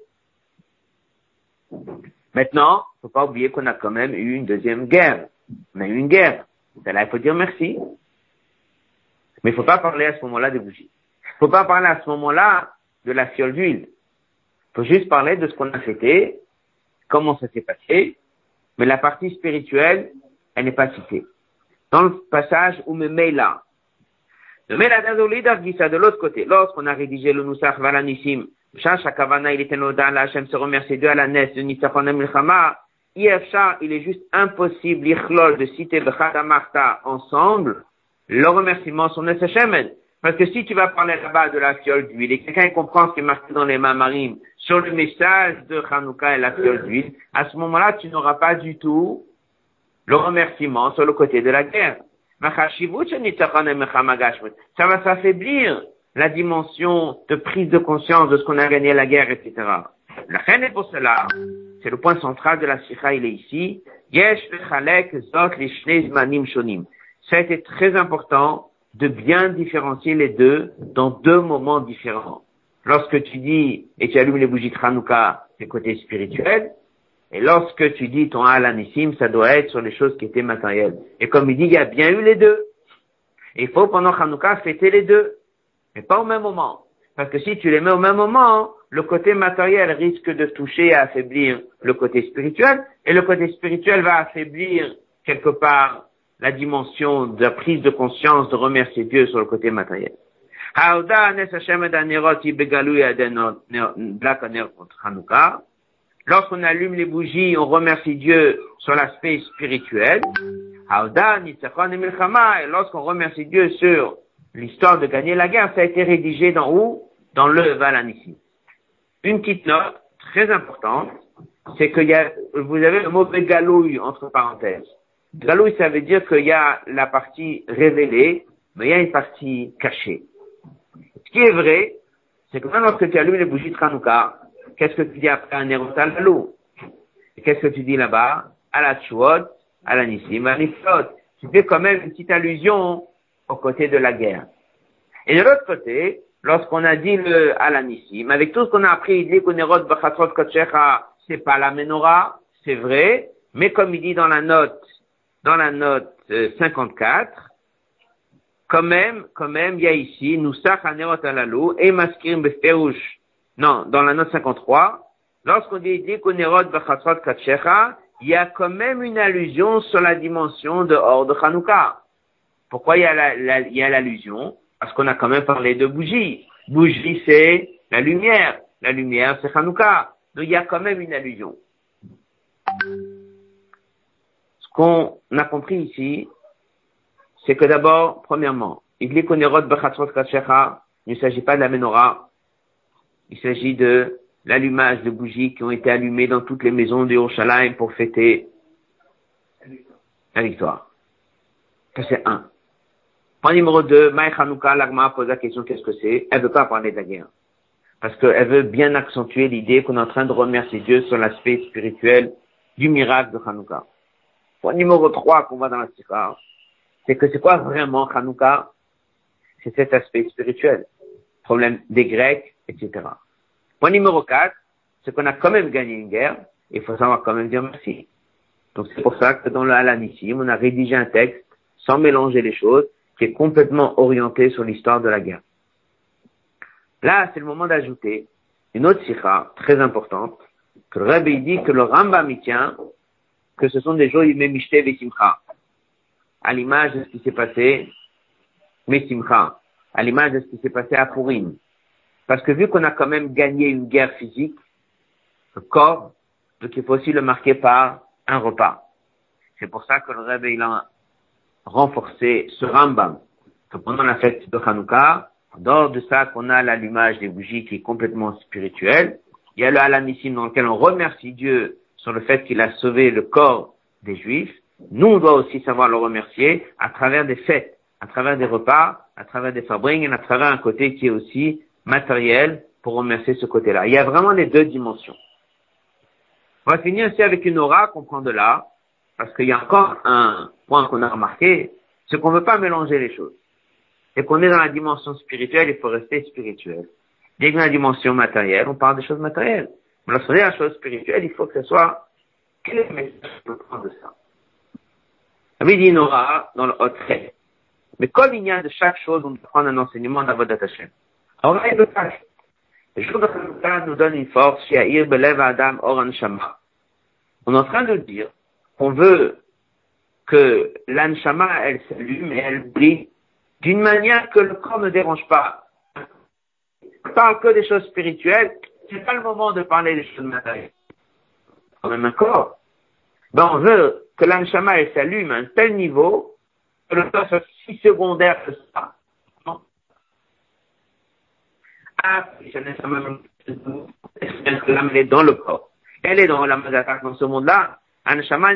Maintenant, faut pas oublier qu'on a quand même eu une deuxième guerre. On a eu une guerre. Là, il faut dire merci. Mais il faut pas parler à ce moment-là des bougies. Il faut pas parler à ce moment-là de la fiole d'huile. Il faut juste parler de ce qu'on a fêté, comment ça s'est passé, mais la partie spirituelle, elle n'est pas citée. Dans le passage où me met là, le Mela d'Azolida dit ça de l'autre côté. Lorsqu'on a rédigé le Nusach Valanissim, Chacha Kavana, il était noda, la Hachem se remercie Dieu à la Nes de Nitzachon Milchama, Yefcha, il est juste impossible, l'Ichlol, de citer Bechad Amarta ensemble, le remerciement sur Nes Hashem. Parce que si tu vas parler là-bas de la fiole d'huile, et quelqu'un comprend ce qui est marqué dans les Mamarim, sur le message de Hanouka et la fiole d'huile, à ce moment-là, tu n'auras pas du tout le remerciement sur le côté de la guerre. Ça va s'affaiblir la dimension de prise de conscience de ce qu'on a gagné la guerre, etc. La reine est pour cela, c'est le point central de la sikha, il est ici. Ça a été très important de bien différencier les deux dans deux moments différents. Lorsque tu dis et tu allumes les bougies de Hanouka, c'est côté spirituel. Et lorsque tu dis ton Alanissim, ça doit être sur les choses qui étaient matérielles. Et comme il dit, il y a bien eu les deux. Et il faut pendant Hanouka fêter les deux. Mais pas au même moment. Parce que si tu les mets au même moment, le côté matériel risque de toucher et affaiblir le côté spirituel. Et le côté spirituel va affaiblir quelque part la dimension de la prise de conscience de remercier Dieu sur le côté matériel. Lorsqu'on allume les bougies, on remercie Dieu sur l'aspect spirituel. Et lorsqu'on remercie Dieu sur l'histoire de gagner la guerre, ça a été rédigé dans où? Dans le Valanissim. Une petite note très importante, c'est que vous avez le mot Begalouille entre parenthèses. Galouille, ça veut dire qu'il y a la partie révélée, mais il y a une partie cachée. Ce qui est vrai, c'est que même lorsque tu allumes les bougies de Hanouka, qu'est-ce que tu dis après un Nerotal Galou? Et qu'est-ce que tu dis là-bas? À la Tchouot, à la Nissim, à l'Iflot. Tu fais quand même une petite allusion au côté de la guerre. Et de l'autre côté, lorsqu'on a dit le à la Nissim, avec tout ce qu'on a appris, il dit qu'on Nerot Bachatrot Kotchecha, c'est pas la Menorah, c'est vrai, mais comme il dit dans la note 54, quand même, il y a ici, Nusach Hanerot Alalou, et Maskirim Beferouch. Non, dans la note 53, lorsqu'on dit Konerot Bachatrot Katshecha, il y a quand même une allusion sur la dimension de hors de Hanouka. Pourquoi il y a l'allusion? Parce qu'on a quand même parlé de bougie. Bougie, c'est la lumière. La lumière, c'est Hanouka. Donc il y a quand même une allusion. Ce qu'on a compris ici, c'est que d'abord, premièrement, il ne s'agit pas de la menorah. Il s'agit de l'allumage de bougies qui ont été allumées dans toutes les maisons de Yerushalayim pour fêter la victoire. Ça, c'est un. Point numéro 2, Maï Hanouka, l'Agma pose la question, qu'est-ce que c'est? Elle veut pas parler de la guerre. Parce qu'elle veut bien accentuer l'idée qu'on est en train de remercier Dieu sur l'aspect spirituel du miracle de Hanouka. Point numéro 3 qu'on voit dans la Sikha, c'est que c'est quoi vraiment Hanouka? C'est cet aspect spirituel. Problème des Grecs, etc. Point numéro 4, c'est qu'on a quand même gagné une guerre, et il faut savoir quand même dire merci. Donc c'est pour ça que dans le Alanissim, on a rédigé un texte, sans mélanger les choses, qui est complètement orienté sur l'histoire de la guerre. Là, c'est le moment d'ajouter une autre sikha très importante, que le Rebbe dit que le Rambam y tient, que ce sont des jours Yimei Vesimcha, à l'image de ce qui s'est passé, Mesimcha, à l'image de ce qui s'est passé à Purim. Parce que vu qu'on a quand même gagné une guerre physique, le corps, donc il faut aussi le marquer par un repas. C'est pour ça que le Rebbe, il a renforcé ce Rambam, que pendant la fête de Hanouka, en dehors de ça qu'on a l'allumage des bougies qui est complètement spirituel, il y a le Halamissim dans lequel on remercie Dieu sur le fait qu'il a sauvé le corps des Juifs. Nous, on doit aussi savoir le remercier à travers des fêtes, à travers des repas, à travers des fabriques, et à travers un côté qui est aussi matériel pour remercier ce côté-là. Il y a vraiment les deux dimensions. On va finir aussi avec une aura qu'on prend de là, parce qu'il y a encore un point qu'on a remarqué, c'est qu'on ne veut pas mélanger les choses. Et qu'on est dans la dimension spirituelle, il faut rester spirituel. Dès qu'on a la dimension matérielle, on parle des choses matérielles. Mais lorsqu'on est dans la chose spirituelle, il faut que ce soit, quel est le message qu'on prend de ça? Il dit une aura dans le Hotret. Mais comme il y a de chaque chose, on doit prendre un enseignement d'Avodat Hashem. Alors là, il le cache. Le jour de Hanouka nous donne une force, Ya'ir Belev Adam Oran Shama. On est en train de dire qu'on veut que l'Anshama, elle s'allume et elle brille d'une manière que le corps ne dérange pas. On parle que des choses spirituelles, c'est pas le moment de parler des choses matérielles. Quand même un corps. On veut que l'Anshama, elle s'allume à un tel niveau que le corps soit si secondaire que ça. L'âme, elle est dans le corps. Elle est dans la mazata dans ce monde-là. Et l'Anshama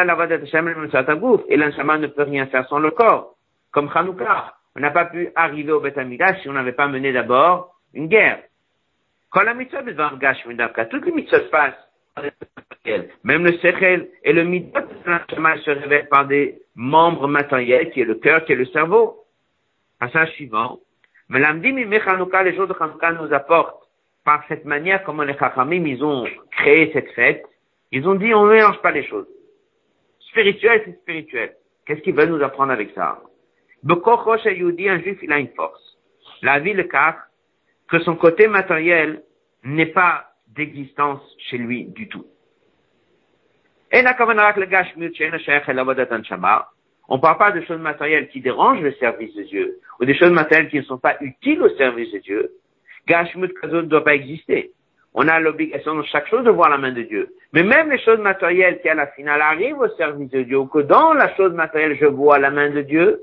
ne peut rien faire sans le corps. Comme Hanouka. On n'a pas pu arriver au Beth Amikdash si on n'avait pas mené d'abord une guerre. Quand la mitzvah est dans le toutes les mitzvahs se passent. Même le sechel et le mitzvah de l'Anshama se révèlent par des membres matériels qui est le cœur, qui est le cerveau. Passage suivant. Mais l'amdim et Hanouka, les jours de Hanouka nous apportent par cette manière comment les Chachamim, ils ont créé cette fête. Ils ont dit, on ne mélange pas les choses. Spirituel, c'est spirituel. Qu'est-ce qu'ils veulent nous apprendre avec ça? Bekochosh Yehudi, un juif, il a une force. La vie le car, que son côté matériel n'est pas d'existence chez lui du tout. On ne parle pas de choses matérielles qui dérangent le service de Dieu, ou des choses matérielles qui ne sont pas utiles au service de Dieu. Gashmut Kazot ne doit pas exister. On a l'obligation dans chaque chose de voir la main de Dieu. Mais même les choses matérielles qui à la finale arrivent au service de Dieu, ou que dans la chose matérielle je vois la main de Dieu,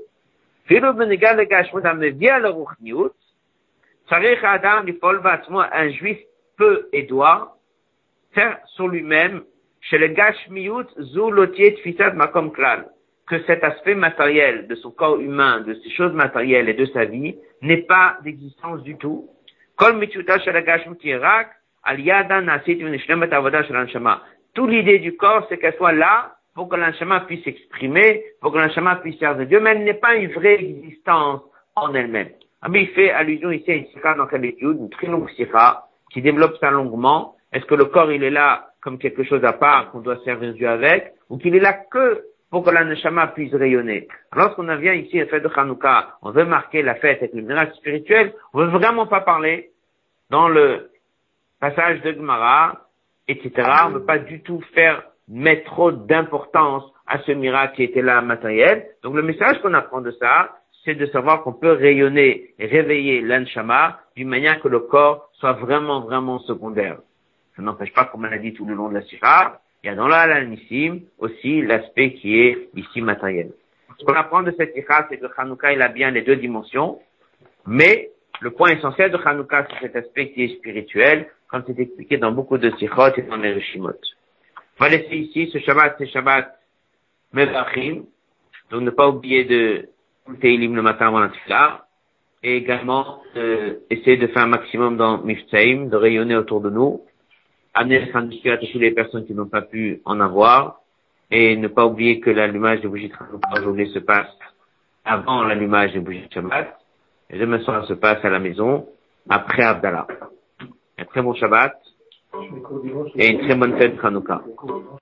un juif peut et doit faire sur lui-même chez le gashmiut zu lotiet fisat makom klal, que cet aspect matériel de son corps humain, de ces choses matérielles et de sa vie n'est pas d'existence du tout. Kol mitzvuta shel gashmut yirak al yada nasit v'nishlemet avoda shel anshama. Toute l'idée du corps, c'est qu'elle soit là pour que l'anshama puisse s'exprimer, pour que l'anshama puisse servir Dieu, mais elle n'est pas une vraie existence en elle-même. Mais il fait allusion ici à une sikha dans quelle étude, une très longue sikha, qui développe ça longuement. Est-ce que le corps, il est là comme quelque chose à part qu'on doit servir Dieu avec, ou qu'il est là que pour que la neshama puisse rayonner? Lorsqu'on vient ici à la fête de Hanouka, on veut marquer la fête avec le miracle spirituel, on veut vraiment pas parler dans le passage de Gemara, etc. On ne veut pas du tout mettre trop d'importance à ce miracle qui était là matériel. Donc le message qu'on apprend de ça, c'est de savoir qu'on peut rayonner et réveiller l'anshama d'une manière que le corps soit vraiment, vraiment secondaire. Ça n'empêche pas, comme on a dit tout le long de la sikha, il y a dans l'Alanissim aussi l'aspect qui est ici matériel. Ce qu'on apprend de cette sikha, c'est que Hanouka, il a bien les deux dimensions, mais le point essentiel de Hanouka, c'est cet aspect qui est spirituel, comme c'est expliqué dans beaucoup de sikhot et dans les rishimot. On va laisser ici ce Shabbat, c'est Shabbat Mevachim, donc ne pas oublier de Teilim le matin avant la tefila, et également essayer de faire un maximum dans Miftaim, de rayonner autour de nous, amener le Hanouka à toutes les personnes qui n'ont pas pu en avoir, et ne pas oublier que l'allumage des bougies de Hanouka aujourd'hui se passe avant l'allumage des bougies de Shabbat, et demain soir se passe à la maison, après Abdallah. Un très bon Shabbat, et une très bonne fête de Hanouka.